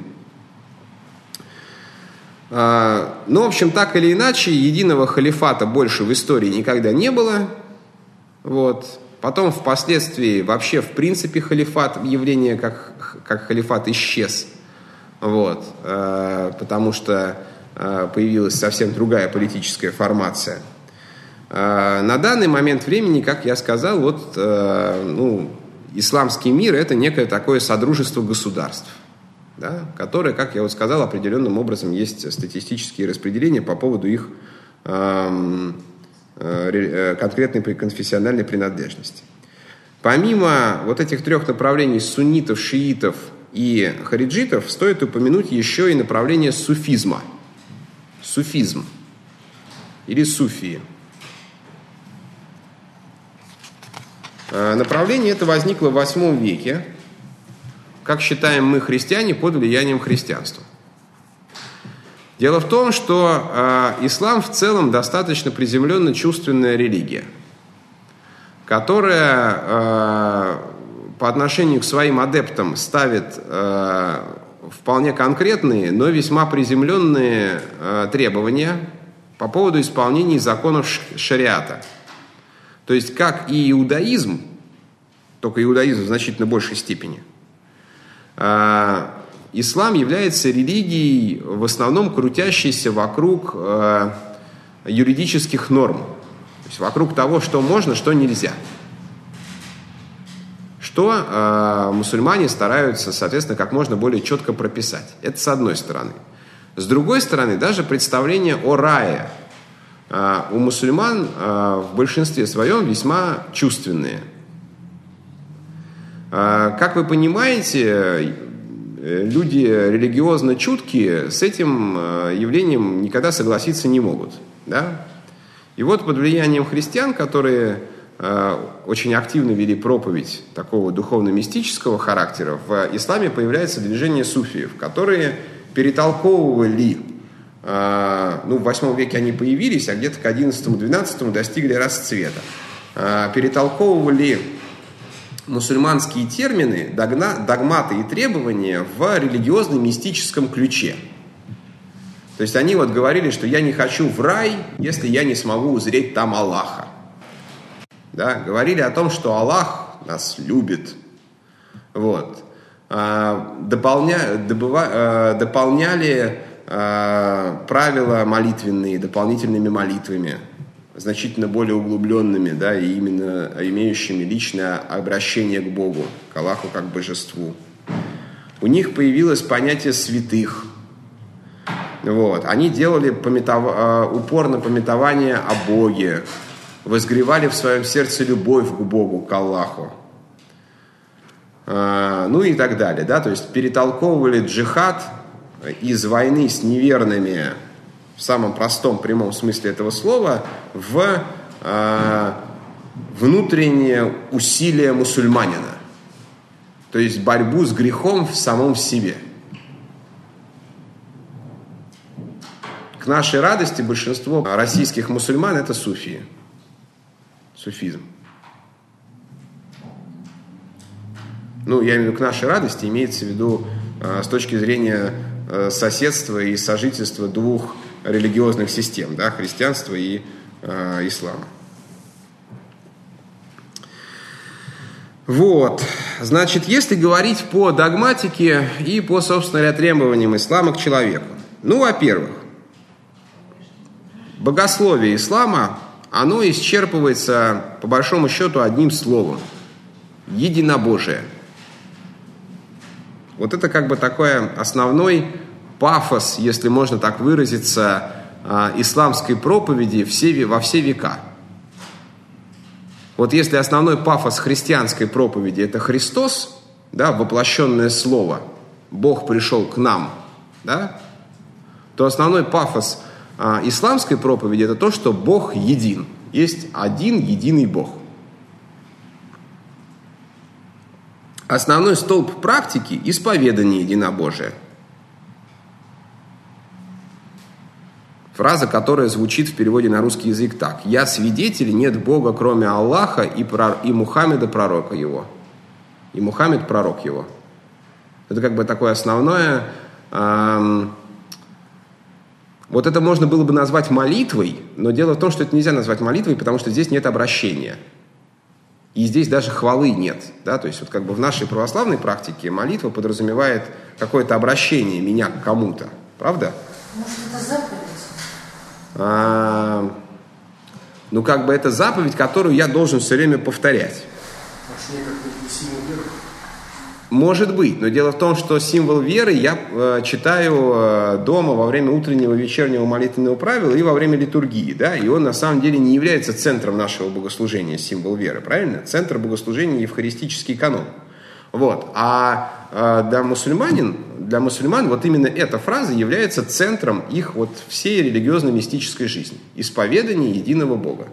Ну, в общем, так или иначе, единого халифата больше в истории никогда не было. Вот. Потом, впоследствии, вообще, в принципе, явление как халифат исчез. Вот. Потому что появилась совсем другая политическая формация. На данный момент времени, как я сказал, исламский мир – это некое такое содружество государств, да, которое, как я сказал, определенным образом есть статистические распределения по поводу их конкретной конфессиональной принадлежности. Помимо вот этих трех направлений суннитов, шиитов и хариджитов, стоит упомянуть еще и направление суфизма. Суфизм или суфии. Направление это возникло в VIII веке, как считаем мы, христиане, под влиянием христианства. Дело в том, что ислам в целом достаточно приземленно чувственная религия, которая по отношению к своим адептам ставит вполне конкретные, но весьма приземленные требования по поводу исполнения законов шариата. То есть, как и иудаизм, только иудаизм в значительно большей степени, ислам является религией, в основном крутящейся вокруг юридических норм. То есть, вокруг того, что можно, что нельзя. Что мусульмане стараются, соответственно, как можно более четко прописать. Это с одной стороны. С другой стороны, даже представление о рае у мусульман в большинстве своем весьма чувственные. Как вы понимаете, люди религиозно чуткие с этим явлением никогда согласиться не могут. Да? И вот под влиянием христиан, которые очень активно вели проповедь такого духовно-мистического характера, в исламе появляется движение суфиев, которые перетолковывали, в VIII веке они появились, а где-то к XI-XII достигли расцвета, перетолковывали мусульманские термины, догматы и требования в религиозно-мистическом ключе. То есть они говорили, что я не хочу в рай, если я не смогу узреть там Аллаха. Да? Говорили о том, что Аллах нас любит. Вот. Дополняли правила молитвенные дополнительными молитвами, значительно более углубленными, да, и именно имеющими личное обращение к Богу, к Аллаху как божеству. У них появилось понятие святых. Вот. Они делали упор на памятование о Боге, возгревали в своем сердце любовь к Богу, к Аллаху. И так далее. Да? То есть перетолковывали джихад из войны с неверными, в самом простом, прямом смысле этого слова, в внутреннее усилие мусульманина. То есть борьбу с грехом в самом себе. К нашей радости большинство российских мусульман – это суфии. Суфизм. Я имею в виду к нашей радости, имеется в виду с точки зрения соседства и сожительства двух религиозных систем, да, христианства и ислама. Вот. Значит, если говорить по догматике и по, собственно говоря, требованиям ислама к человеку. Во-первых, богословие ислама, оно исчерпывается, по большому счету, одним словом – единобожие. Вот это такой основной пафос, если можно так выразиться, исламской проповеди во все века. Вот если основной пафос христианской проповеди – это Христос, да, воплощенное слово, Бог пришел к нам, да, то основной пафос исламской проповеди – это то, что Бог един. Есть один единый Бог. Основной столб практики – исповедание единобожия. Фраза, которая звучит в переводе на русский язык так: «Я свидетель, нет Бога, кроме Аллаха, и Мухаммеда, пророка его». И Мухаммед – пророк его. Это такое основное. Вот это можно было бы назвать молитвой, но дело в том, что это нельзя назвать молитвой, потому что здесь нет обращения. И здесь даже хвалы нет. Да? То есть в нашей православной практике молитва подразумевает какое-то обращение меня к кому-то. Правда? Может, это заповедь? Ну, как бы это заповедь, которую я должен все время повторять. Может быть, но дело в том, что символ веры я читаю дома во время утреннего, вечернего молитвенного правила и во время литургии, да, и он на самом деле не является центром нашего богослужения, символ веры, правильно? Центр богослужения — евхаристический канон. Вот. А для мусульман вот именно эта фраза является центром их вот всей религиозно-мистической жизни. Исповедание единого Бога.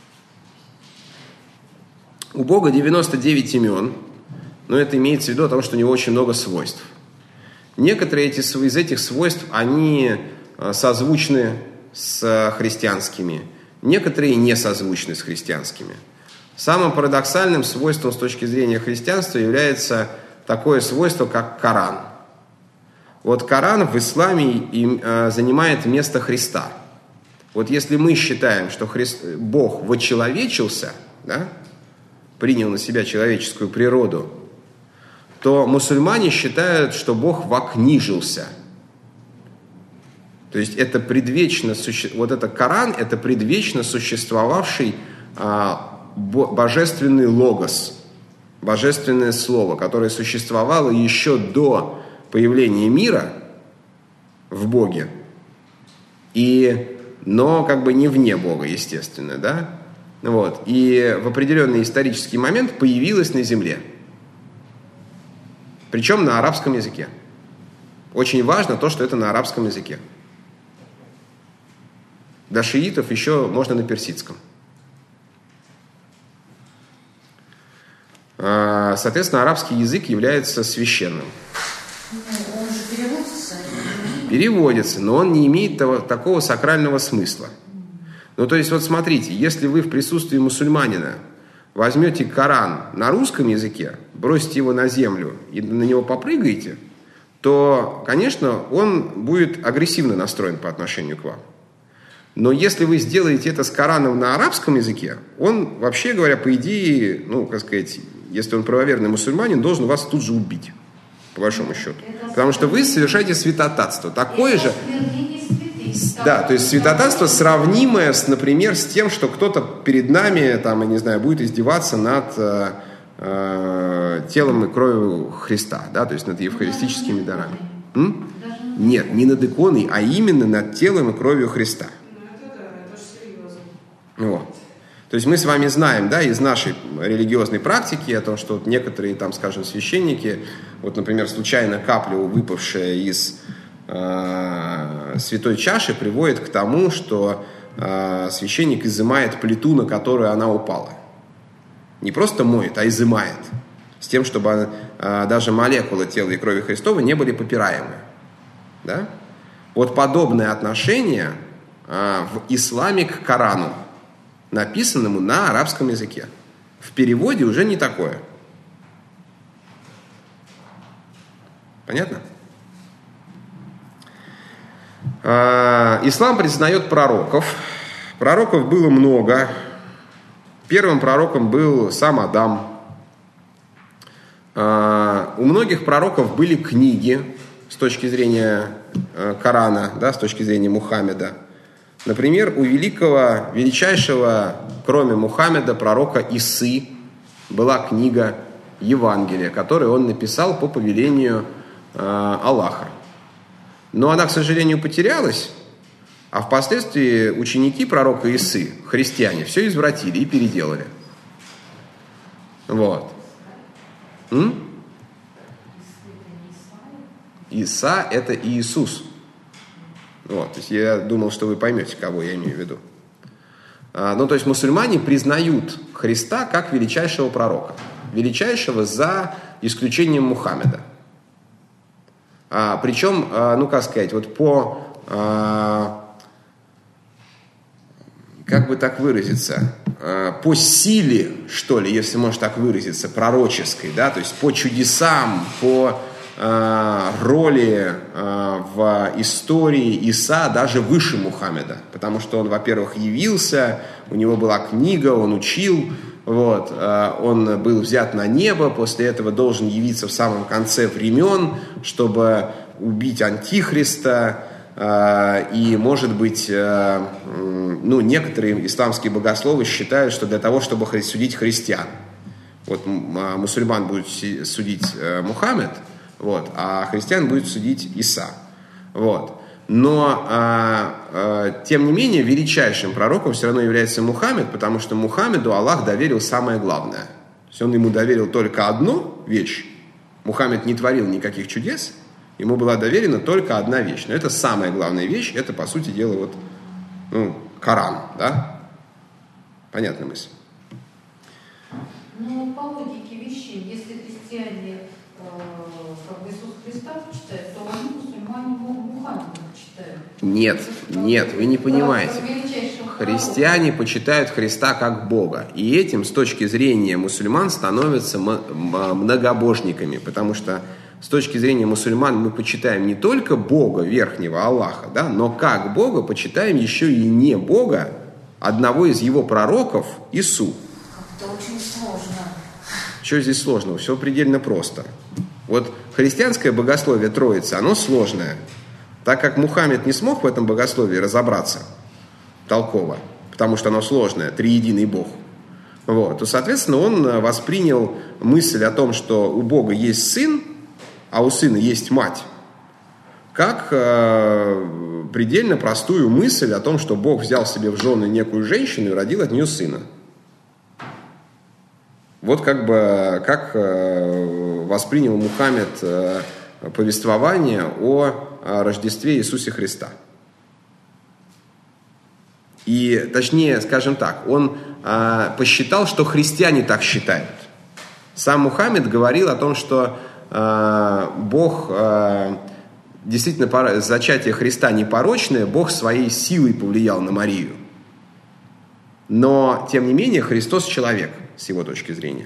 У Бога 99 имен, но это имеется в виду о том, что у него очень много свойств. Некоторые из этих свойств, они созвучны с христианскими, некоторые не созвучны с христианскими. Самым парадоксальным свойством с точки зрения христианства является такое свойство, как Коран. Вот Коран в исламе занимает место Христа. Вот если мы считаем, что Бог вочеловечился, да, принял на себя человеческую природу, то мусульмане считают, что Бог вокнижился. То есть это вот это Коран, это предвечно существовавший божественный логос, божественное слово, которое существовало еще до появления мира в Боге, но как бы не вне Бога, естественно, да? Вот. И в определенный исторический момент появилось на земле. Причем на арабском языке. Очень важно то, что это на арабском языке. Для шиитов еще можно на персидском. Соответственно, арабский язык является священным. Он же переводится. Переводится, но он не имеет такого сакрального смысла. Ну, то есть, вот смотрите, если вы в присутствии мусульманина возьмете Коран на русском языке, бросите его на землю и на него попрыгаете, то, конечно, он будет агрессивно настроен по отношению к вам. Но если вы сделаете это с Кораном на арабском языке, он, вообще говоря, по идее, ну, как сказать, если он правоверный мусульманин, должен вас тут же убить, по большому счету. Потому что вы совершаете святотатство. Такое же... Да, то есть святотатство, сравнимое, например, с тем, что кто-то перед нами, там, я не знаю, будет издеваться над телом и кровью Христа, да, то есть над евхаристическими дарами. Нет, не над иконой, а именно над телом и кровью Христа. Вот. То есть мы с вами знаем, да, из нашей религиозной практики о том, что вот некоторые, там, скажем, священники, вот, например, случайно капля, выпавшая из святой чаши, приводит к тому, что священник изымает плиту, на которую она упала. Не просто моет, а изымает. С тем, чтобы даже молекулы тела и крови Христова не были попираемы. Да? Вот подобное отношение в исламе к Корану, написанному на арабском языке. В переводе уже не такое. Понятно? Ислам признает пророков. Пророков было много. Первым пророком был сам Адам. У многих пророков были книги с точки зрения Корана, да, с точки зрения Мухаммеда. Например, у величайшего, кроме Мухаммеда, пророка Исы была книга Евангелия, которую он написал по повелению Аллаха. Но она, к сожалению, потерялась, а впоследствии ученики пророка Исы, христиане, все извратили и переделали. Вот. Иса – это Иисус. Вот, то есть я думал, что вы поймете, кого я имею в виду. Ну, то есть мусульмане признают Христа как величайшего пророка. Величайшего за исключением Мухаммеда. Причем, ну, как сказать, вот как бы так выразиться, по силе, что ли, если можно так выразиться, пророческой, да, то есть по чудесам, по роли в истории Иса даже выше Мухаммеда, потому что он, во-первых, явился, у него была книга, он учил, вот, он был взят на небо, после этого должен явиться в самом конце времен, чтобы убить Антихриста, И, может быть, некоторые исламские богословы считают, что для того, чтобы судить христиан, вот мусульман будет судить Мухаммед, вот, а христиан будет судить Иса. Вот. Но, тем не менее, величайшим пророком все равно является Мухаммед, потому что Мухаммеду Аллах доверил самое главное. То есть он ему доверил только одну вещь. Мухаммед не творил никаких чудес, ему была доверена только одна вещь. Но это самая главная вещь, это, по сути дела, Коран, да? Понятная мысль? Ну, по логике вещей, если христиане Иисуса Христа почитают, то они мусульмане Мухаммеда почитают. Нет, вы не понимаете. Христиане почитают Христа как Бога. И этим, с точки зрения мусульман, становятся многобожниками. Потому что с точки зрения мусульман мы почитаем не только Бога верхнего, Аллаха, да, но как Бога почитаем еще и не Бога, одного из его пророков, Ису. Это очень сложно. Что здесь сложного? Все предельно просто. Вот христианское богословие Троицы, оно сложное. Так как Мухаммед не смог в этом богословии разобраться толково, потому что оно сложное, триединый Бог, вот, то, соответственно, он воспринял мысль о том, что у Бога есть сын, а у сына есть мать, как предельно простую мысль о том, что Бог взял себе в жены некую женщину и родил от нее сына. Вот как воспринял Мухаммед повествование о Рождестве Иисуса Христа. И, точнее, скажем так, он посчитал, что христиане так считают. Сам Мухаммед говорил о том, что Бог, действительно, зачатие Христа непорочное, Бог своей силой повлиял на Марию. Но, тем не менее, Христос человек, с его точки зрения.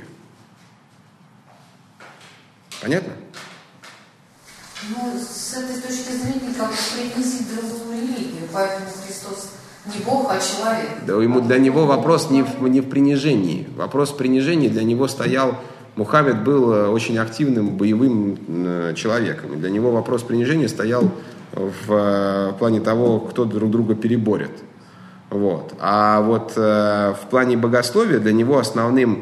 Понятно? Ну, с этой точки зрения, как принизить другую религию, поэтому Христос не Бог, а человек. Да, для него вопрос не в принижении. Вопрос принижения для него стоял. Мухаммед был очень активным боевым человеком. И для него вопрос принижения стоял в плане того, кто друг друга переборет. Вот. А вот в плане богословия для него основным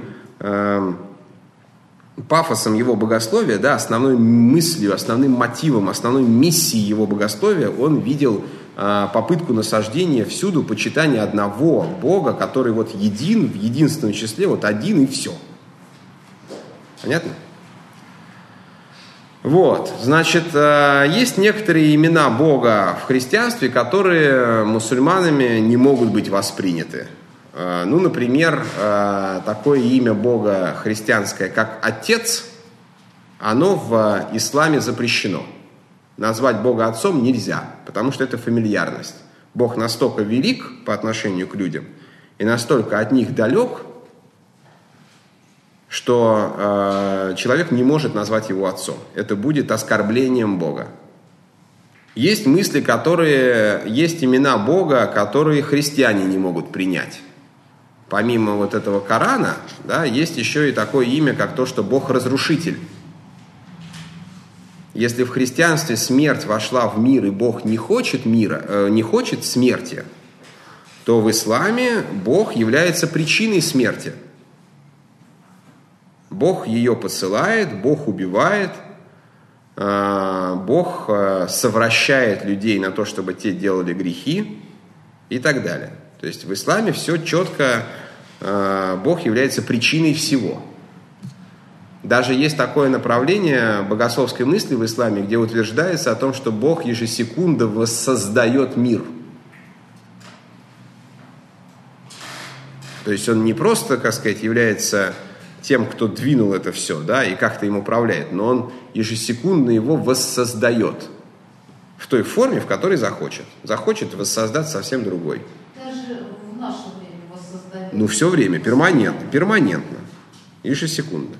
пафосом его богословия, да, основной мыслью, основным мотивом, основной миссией его богословия он видел попытку насаждения всюду почитания одного Бога, который вот един, в единственном числе, вот один и все. Понятно? Вот, значит, есть некоторые имена Бога в христианстве, которые мусульманами не могут быть восприняты. Ну, например, такое имя Бога христианское, как Отец, оно в исламе запрещено. Назвать Бога Отцом нельзя, потому что это фамильярность. Бог настолько велик по отношению к людям и настолько от них далек, что человек не может назвать его Отцом. Это будет оскорблением Бога. Есть мысли, есть имена Бога, которые христиане не могут принять. Помимо вот этого Корана, да, есть еще и такое имя, как то, что Бог разрушитель. Если в христианстве смерть вошла в мир, и Бог не хочет мира, не хочет смерти, то в исламе Бог является причиной смерти. Бог ее посылает, Бог убивает, Бог совращает людей на то, чтобы те делали грехи и так далее. То есть в исламе все четко, Бог является причиной всего. Даже есть такое направление богословской мысли в исламе, где утверждается о том, что Бог ежесекунду воссоздает мир. То есть он не просто, как сказать, является тем, кто двинул это все, да, и как-то им управляет, но он ежесекундно его воссоздает в той форме, в которой захочет. Захочет воссоздать совсем другой. Даже в наше время воссоздает. Ну, все время, перманентно, ежесекундно.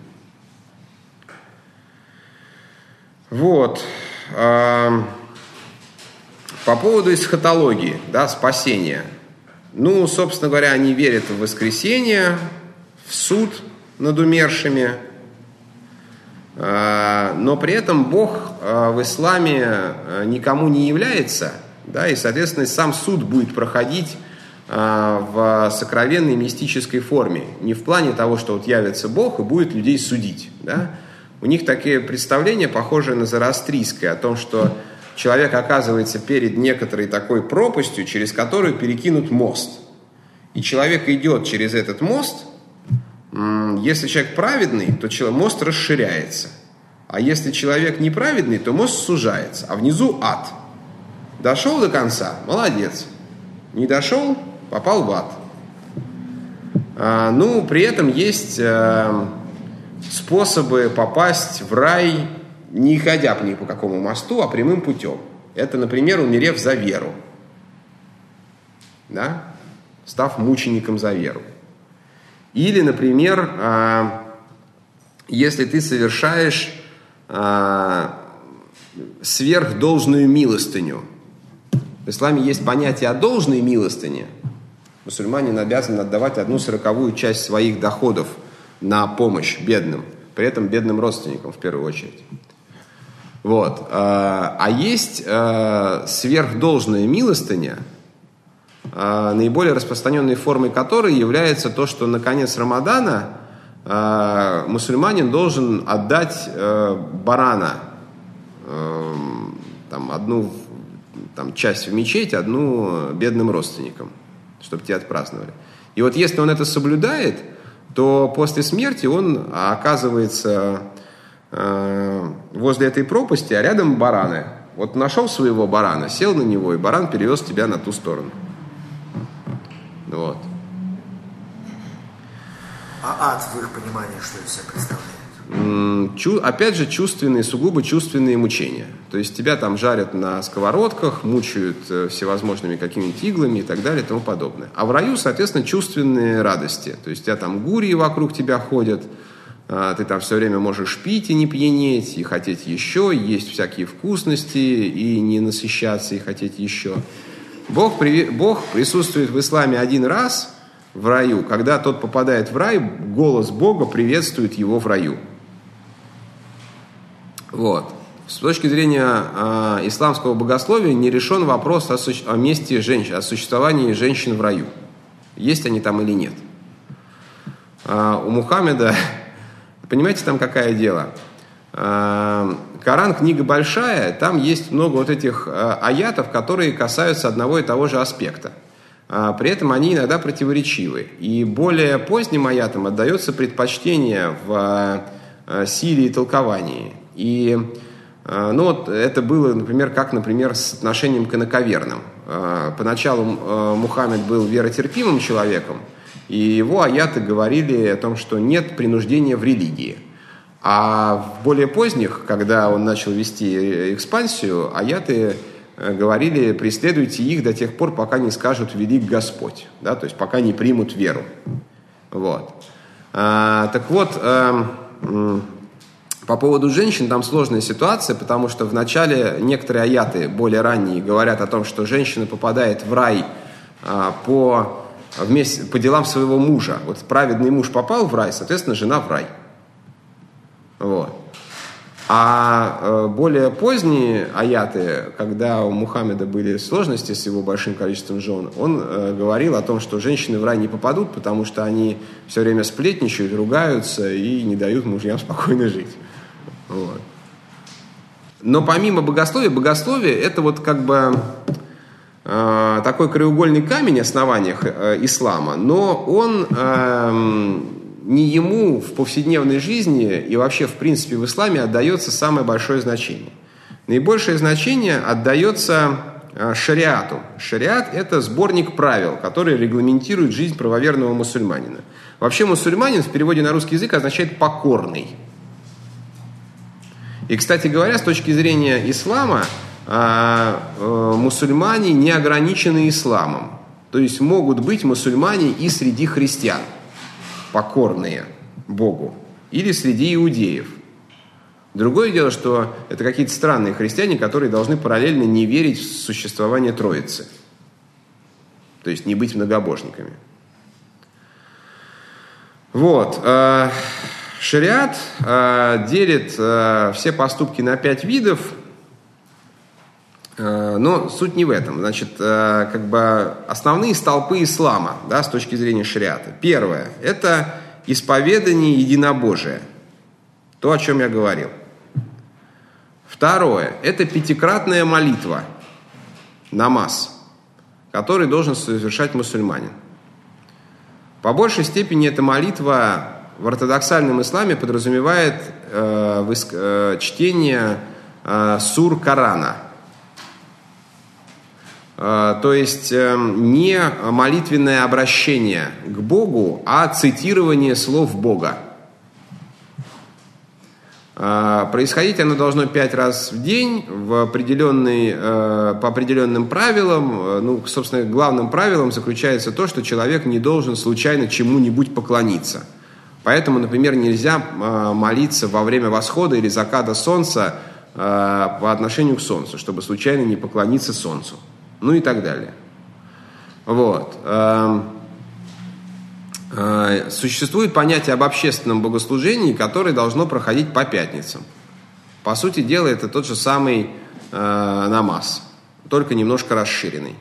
Вот. По поводу эсхатологии, да, спасения. Ну, собственно говоря, они верят в воскресение, в суд над умершими, но при этом Бог в исламе никому не является, да, и, соответственно, сам суд будет проходить в сокровенной мистической форме. Не в плане того, что вот явится Бог и будет людей судить. Да? У них такие представления, похожие на зороастрийское, о том, что человек оказывается перед некоторой такой пропастью, через которую перекинут мост. И человек идет через этот мост. Если человек праведный, то мост расширяется. А если человек неправедный, то мост сужается. А внизу ад. Дошел до конца? Молодец. Не дошел? Попал в ад. При этом есть способы попасть в рай, не ходя ни по какому мосту, а прямым путем. Это, например, умерев за веру. Да? Став мучеником за веру. Или, например, если ты совершаешь сверхдолжную милостыню. В исламе есть понятие о должной милостыне. Мусульманин обязан отдавать 1/40 часть своих доходов на помощь бедным, при этом бедным родственникам в первую очередь. Вот. А есть сверхдолжная милостыня, наиболее распространенной формой которой является то, что на конец Рамадана мусульманин должен отдать барана, одну часть в мечеть, одну бедным родственникам, чтобы те отпраздновали. И вот если он это соблюдает, то после смерти он оказывается возле этой пропасти, а рядом бараны. Вот нашел своего барана, сел на него, и баран перевез тебя на ту сторону. Вот. А ад, в их понимании, что из себя представляет? Опять же, сугубо чувственные мучения. То есть тебя там жарят на сковородках, мучают всевозможными какими-то иглами и так далее и тому подобное. А в раю, соответственно, чувственные радости. То есть у тебя там гурии вокруг тебя ходят, ты там все время можешь пить и не пьянеть, и хотеть еще, и есть всякие вкусности, и не насыщаться, и хотеть еще. Бог присутствует в исламе один раз в раю. Когда тот попадает в рай, голос Бога приветствует его в раю. Вот. С точки зрения исламского богословия не решен вопрос о месте женщин, о существовании женщин в раю. Есть они там или нет. У Мухаммеда, понимаете, там какое дело? Коран — книга большая, там есть много вот этих аятов, которые касаются одного и того же аспекта. При этом они иногда противоречивы. И более поздним аятам отдается предпочтение в силе и толковании. И это было, например, с отношением к инаковерным. Поначалу Мухаммед был веротерпимым человеком, и его аяты говорили о том, что нет принуждения в религии. А в более поздних, когда он начал вести экспансию, аяты говорили: преследуйте их до тех пор, пока не скажут «велик Господь», да, то есть пока не примут веру. Вот. По поводу женщин там сложная ситуация, потому что вначале некоторые аяты, более ранние, говорят о том, что женщина попадает в рай по делам своего мужа. Вот праведный муж попал в рай, соответственно, жена в рай. Вот. А более поздние аяты, когда у Мухаммеда были сложности с его большим количеством жен, он говорил о том, что женщины в рай не попадут, потому что они все время сплетничают, ругаются и не дают мужьям спокойно жить. Вот. Но помимо богословие это вот такой краеугольный камень в основаниях ислама, но он не ему в повседневной жизни и вообще в принципе в исламе отдается самое большое значение. Наибольшее значение отдается шариату. Шариат – это сборник правил, который регламентирует жизнь правоверного мусульманина. Вообще мусульманин в переводе на русский язык означает «покорный». И, кстати говоря, с точки зрения ислама, мусульмане не ограничены исламом. То есть могут быть мусульмане и среди христиан, покорные Богу, или среди иудеев. Другое дело, что это какие-то странные христиане, которые должны параллельно не верить в существование Троицы. То есть не быть многобожниками. Вот. Шариат делит все поступки на 5 видов. Но суть не в этом. Значит, основные столпы ислама, да, с точки зрения шариата. Первое – это исповедание единобожия. То, о чем я говорил. Второе – это пятикратная молитва, намаз, который должен совершать мусульманин. По большей степени эта молитва в ортодоксальном исламе подразумевает чтение сур Корана. То есть не молитвенное обращение к Богу, а цитирование слов Бога. Происходить оно должно 5 раз в день по определенным правилам. Собственно, главным правилом заключается то, что человек не должен случайно чему-нибудь поклониться. Поэтому, например, нельзя молиться во время восхода или заката солнца по отношению к солнцу, чтобы случайно не поклониться солнцу. Ну и так далее. Вот. Существует понятие об общественном богослужении, которое должно проходить по пятницам. По сути дела, это тот же самый намаз, только немножко расширенный.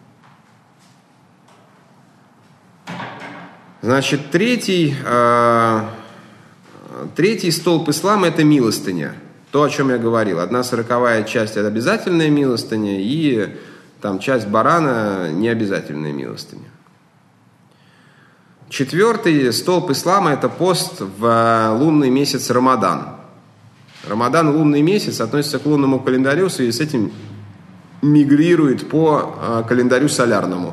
Значит, третий столб ислама – это милостыня. То, о чем я говорил. 1/40 часть – это обязательная милостыня, и там часть барана – необязательная милостыня. Четвертый столб ислама – это пост в лунный месяц Рамадан. Рамадан, лунный месяц, относится к лунному календарю, в связи с этим мигрирует по календарю солярному.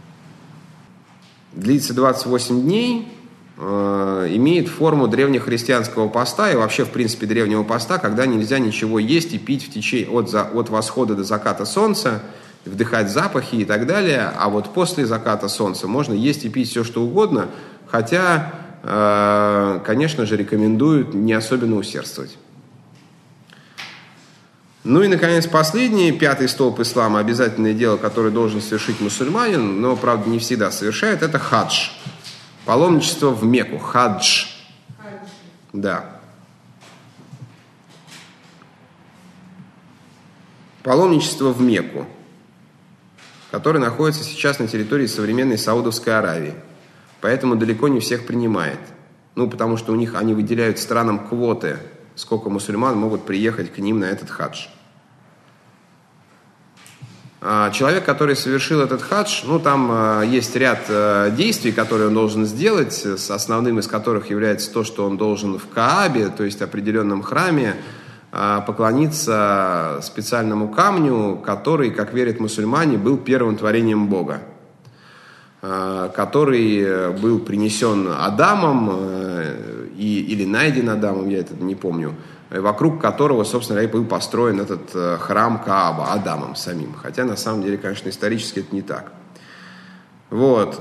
Длится 28 дней, имеет форму древнехристианского поста и вообще, в принципе, древнего поста, когда нельзя ничего есть и пить от восхода до заката солнца, вдыхать запахи и так далее, а вот после заката солнца можно есть и пить все, что угодно, хотя, конечно же, рекомендуют не особенно усердствовать. Ну и, наконец, последний, 5-й столб ислама, обязательное дело, которое должен совершить мусульманин, но, правда, не всегда совершает, это хадж. Паломничество в Мекку, хадж. Да. Паломничество в Мекку, который находится сейчас на территории современной Саудовской Аравии. Поэтому далеко не всех принимает. Потому что они выделяют странам квоты, сколько мусульман могут приехать к ним на этот хадж. Человек, который совершил этот хадж, там есть ряд действий, которые он должен сделать, с основным из которых является то, что он должен в Каабе, то есть определенном храме, поклониться специальному камню, который, как верят мусульмане, был первым творением Бога, который был принесен Адамом или найден Адамом, я это не помню, вокруг которого, собственно, был построен этот храм Кааба Адамом самим. Хотя, на самом деле, конечно, исторически это не так. Вот.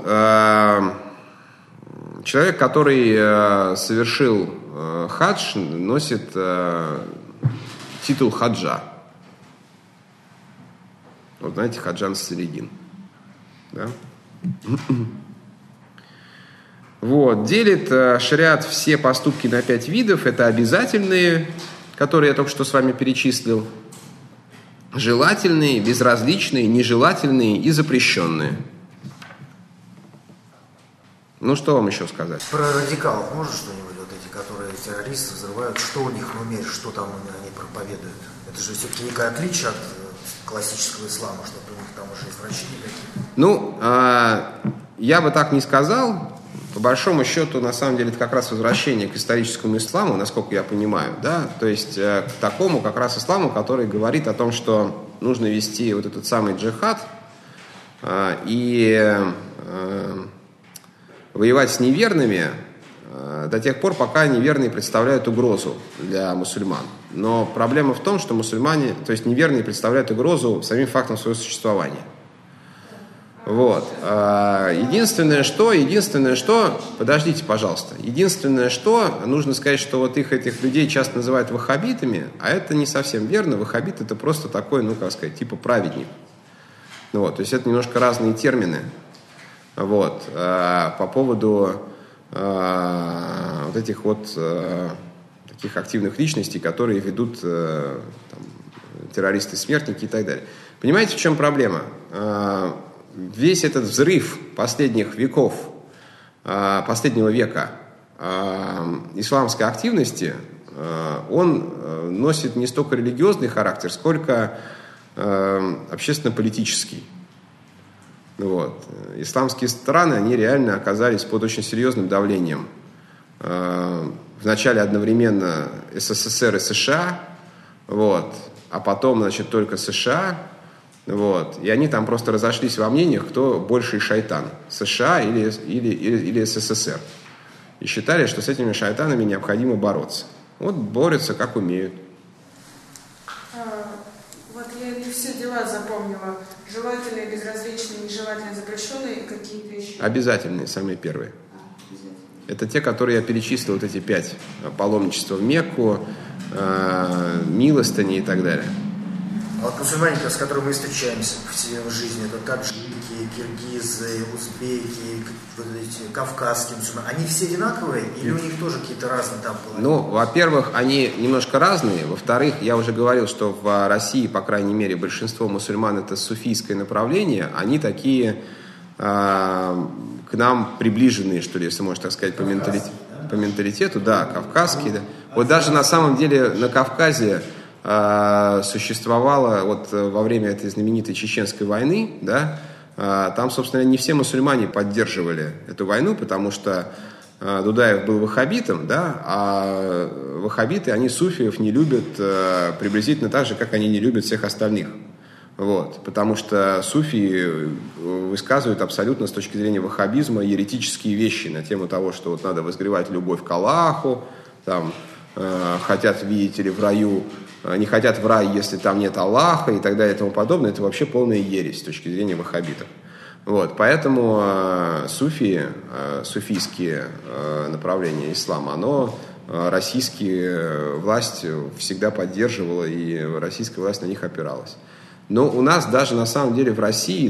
Человек, который совершил хадж, носит титул хаджа. Вот знаете, хаджан Салидин. Да? Вот. Делит шариат все поступки на 5 видов. Это обязательные, которые я только что с вами перечислил. Желательные, безразличные, нежелательные и запрещенные. Что вам еще сказать? Про радикалов можно что-нибудь? Которые террористы взрывают, что у них на уме, что там они проповедуют? Это же все-таки некое отличие от классического ислама, что у них там уже есть врачи какие-то. Я бы так не сказал. По большому счету, на самом деле, это как раз возвращение к историческому исламу, насколько я понимаю, да, то есть к такому как раз исламу, который говорит о том, что нужно вести вот этот самый джихад и воевать с неверными до тех пор, пока неверные представляют угрозу для мусульман. Но проблема в том, что мусульмане, то есть неверные, представляют угрозу самим фактом своего существования. Вот. Единственное, что, подождите, пожалуйста, единственное, что, нужно сказать, что вот этих людей часто называют ваххабитами, а это не совсем верно. Ваххабит — это просто такой, типа праведник. Вот. То есть это немножко разные термины. Вот. По поводу вот этих вот таких активных личностей, которые ведут террористы-смертники и так далее. Понимаете, в чем проблема? Весь этот взрыв последних веков, последнего века исламской активности, он носит не столько религиозный характер, сколько общественно-политический. Вот. Исламские страны, они реально оказались под очень серьезным давлением. Вначале одновременно СССР и США, вот, а потом, значит, только США, вот, и они там просто разошлись во мнениях, кто больший шайтан, США или СССР. И считали, что с этими шайтанами необходимо бороться. Вот борются, как умеют. Вот я не все дела запомнила. Желательные, безразличные, нежелательные, запрещенные и какие-то еще. Обязательные, самые первые. Это те, которые я перечислил, вот эти 5. Паломничество в Мекку, милостыни и так далее. А вот мусульмане, с которыми мы встречаемся в жизни, это таджики, киргизы, узбеки, вот эти кавказские мусульмане, они все одинаковые или у них тоже какие-то разные там были? Ну, во-первых, они немножко разные. Во-вторых, я уже говорил, что в России, по крайней мере, большинство мусульман это суфийское направление. Они такие к нам приближенные, что ли, если можно так сказать, по менталитету, да, кавказские. Да. Вот даже на самом деле на Кавказе существовало вот во время этой знаменитой Чеченской войны, да, там, собственно, не все мусульмане поддерживали эту войну, потому что Дудаев был ваххабитом, да, а ваххабиты, они суфиев не любят приблизительно так же, как они не любят всех остальных. Вот, потому что суфии высказывают абсолютно с точки зрения ваххабизма еретические вещи на тему того, что вот надо возгревать любовь к Аллаху, там, хотят, видите ли, в раю, не хотят в рай, если там нет Аллаха и так далее и тому подобное. Это вообще полная ересь с точки зрения ваххабитов. Вот, поэтому суфийские направления ислама, оно российские власть всегда поддерживала, и российская власть на них опиралась. Но у нас даже на самом деле в России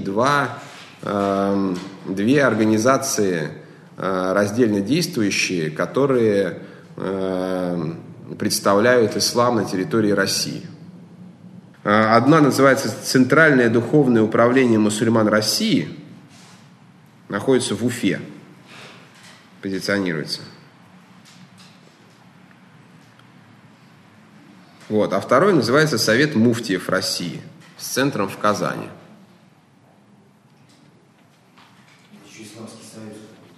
две организации раздельно действующие, которые представляют ислам на территории России. Одна называется Центральное духовное управление мусульман России, находится в Уфе, позиционируется. Вот. А второй называется Совет муфтиев России, с центром в Казани. Еще Исламский союз.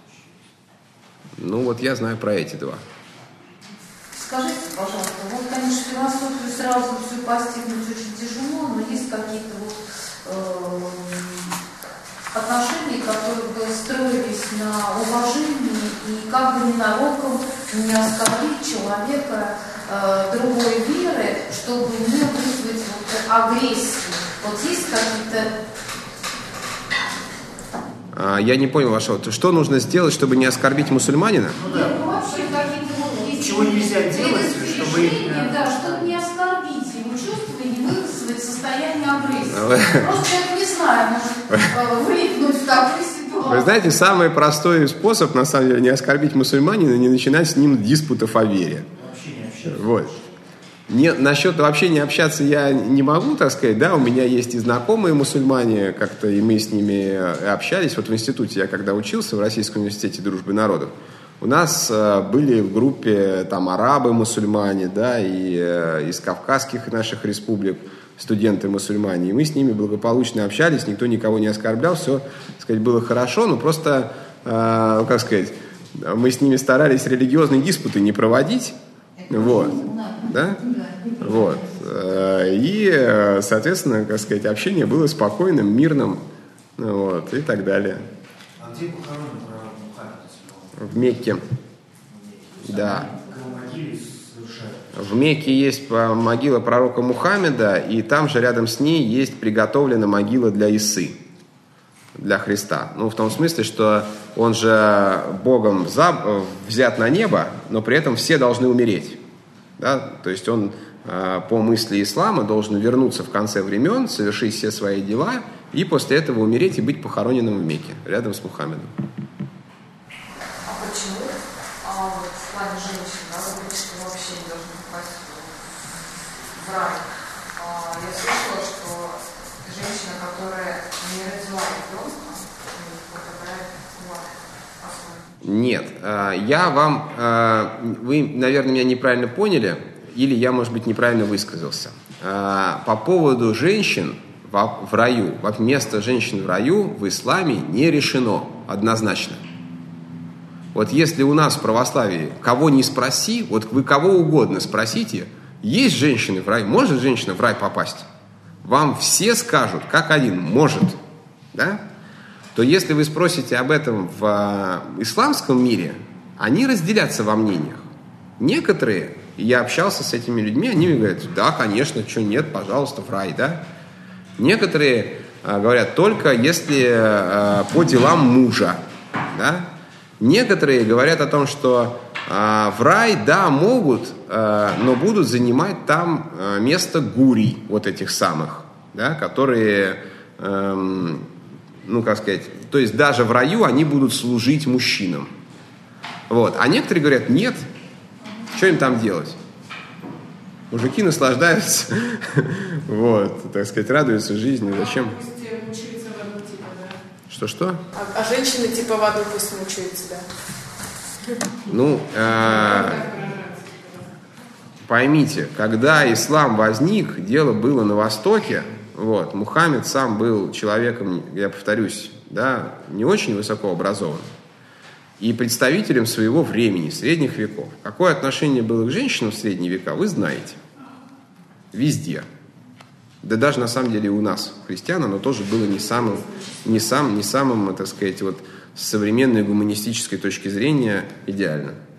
Ну вот я знаю про эти два. Скажите, пожалуйста, вот, конечно, философию сразу всю постигнуть очень тяжело, но есть какие-то вот, отношения, которые бы строились на уважении и как бы ненароком не оскорбить человека другой веры, чтобы не вызвать вот агрессию. Вот есть какие-то... Я не понял вашего. Что нужно сделать, чтобы не оскорбить мусульманина? Ну да. Вообще какие-то вот есть... Чего нельзя делать, чтобы... Да, чтобы не оскорбить его чувства и не вызвать состояние агрессии. Просто человек не знаю, может влипнуть в такую ситуацию. Вы знаете, самый простой способ, на самом деле, не оскорбить мусульманина, не начинать с ним диспутов о вере. Вообще не общаться. Вот. Насчет вообще не общаться я не могу, так сказать, да, у меня есть и знакомые мусульмане, как-то и мы с ними общались, вот в институте, я когда учился в Российском университете дружбы народов, у нас были в группе там арабы, мусульмане, да, и из кавказских наших республик студенты-мусульмане, и мы с ними благополучно общались, никто никого не оскорблял, все, так сказать, было хорошо, но просто, как сказать, мы с ними старались религиозные диспуты не проводить, вот, да, вот, и, соответственно, как сказать, общение было спокойным, мирным, вот, и так далее. А где похоронен пророк Мухаммед? В Мекке, да. В Мекке есть могила пророка Мухаммеда, и там же рядом с ней есть приготовлена могила для Исы, для Христа. Ну, в том смысле, что он же Богом взят на небо, но при этом все должны умереть. Да? То есть он, по мысли ислама, должен вернуться в конце времен, совершить все свои дела, и после этого умереть и быть похороненным в Мекке, рядом с Мухаммедом. А почему? Вот в плане женщин, да, вы говорите, что вообще не должны попасть в рай. Я Нет, я вам, вы, наверное, меня неправильно поняли, или я, может быть, неправильно высказался. По поводу женщин в раю, место женщин в раю в исламе не решено однозначно. Вот если у нас в православии кого не спроси, вот вы кого угодно спросите, есть женщины в раю, может женщина в рай попасть? Вам все скажут, как один, может, да? То если вы спросите об этом в исламском мире, они разделятся во мнениях. Некоторые, я общался с этими людьми, они мне говорят, да, конечно, что нет, пожалуйста, в рай, да? Некоторые говорят, только если по делам мужа, да? Некоторые говорят о том, что в рай, да, могут, но будут занимать там место гурий, вот этих самых, да, которые, ну, как сказать, то есть даже в раю они будут служить мужчинам. Вот. А некоторые говорят, нет, что им там делать? Мужики наслаждаются, вот, так сказать, радуются жизни, зачем? Что-что? А женщины типа в аду пусть мучаются, да? Ну, поймите, когда ислам возник, дело было на Востоке, вот, Мухаммед сам был человеком, я повторюсь, да, не очень высоко образованным и представителем своего времени, средних веков. Какое отношение было к женщинам в средние века, вы знаете. Везде. Да даже на самом деле и у нас, христиан, оно тоже было не самым, так сказать, вот с современной гуманистической точки зрения идеально.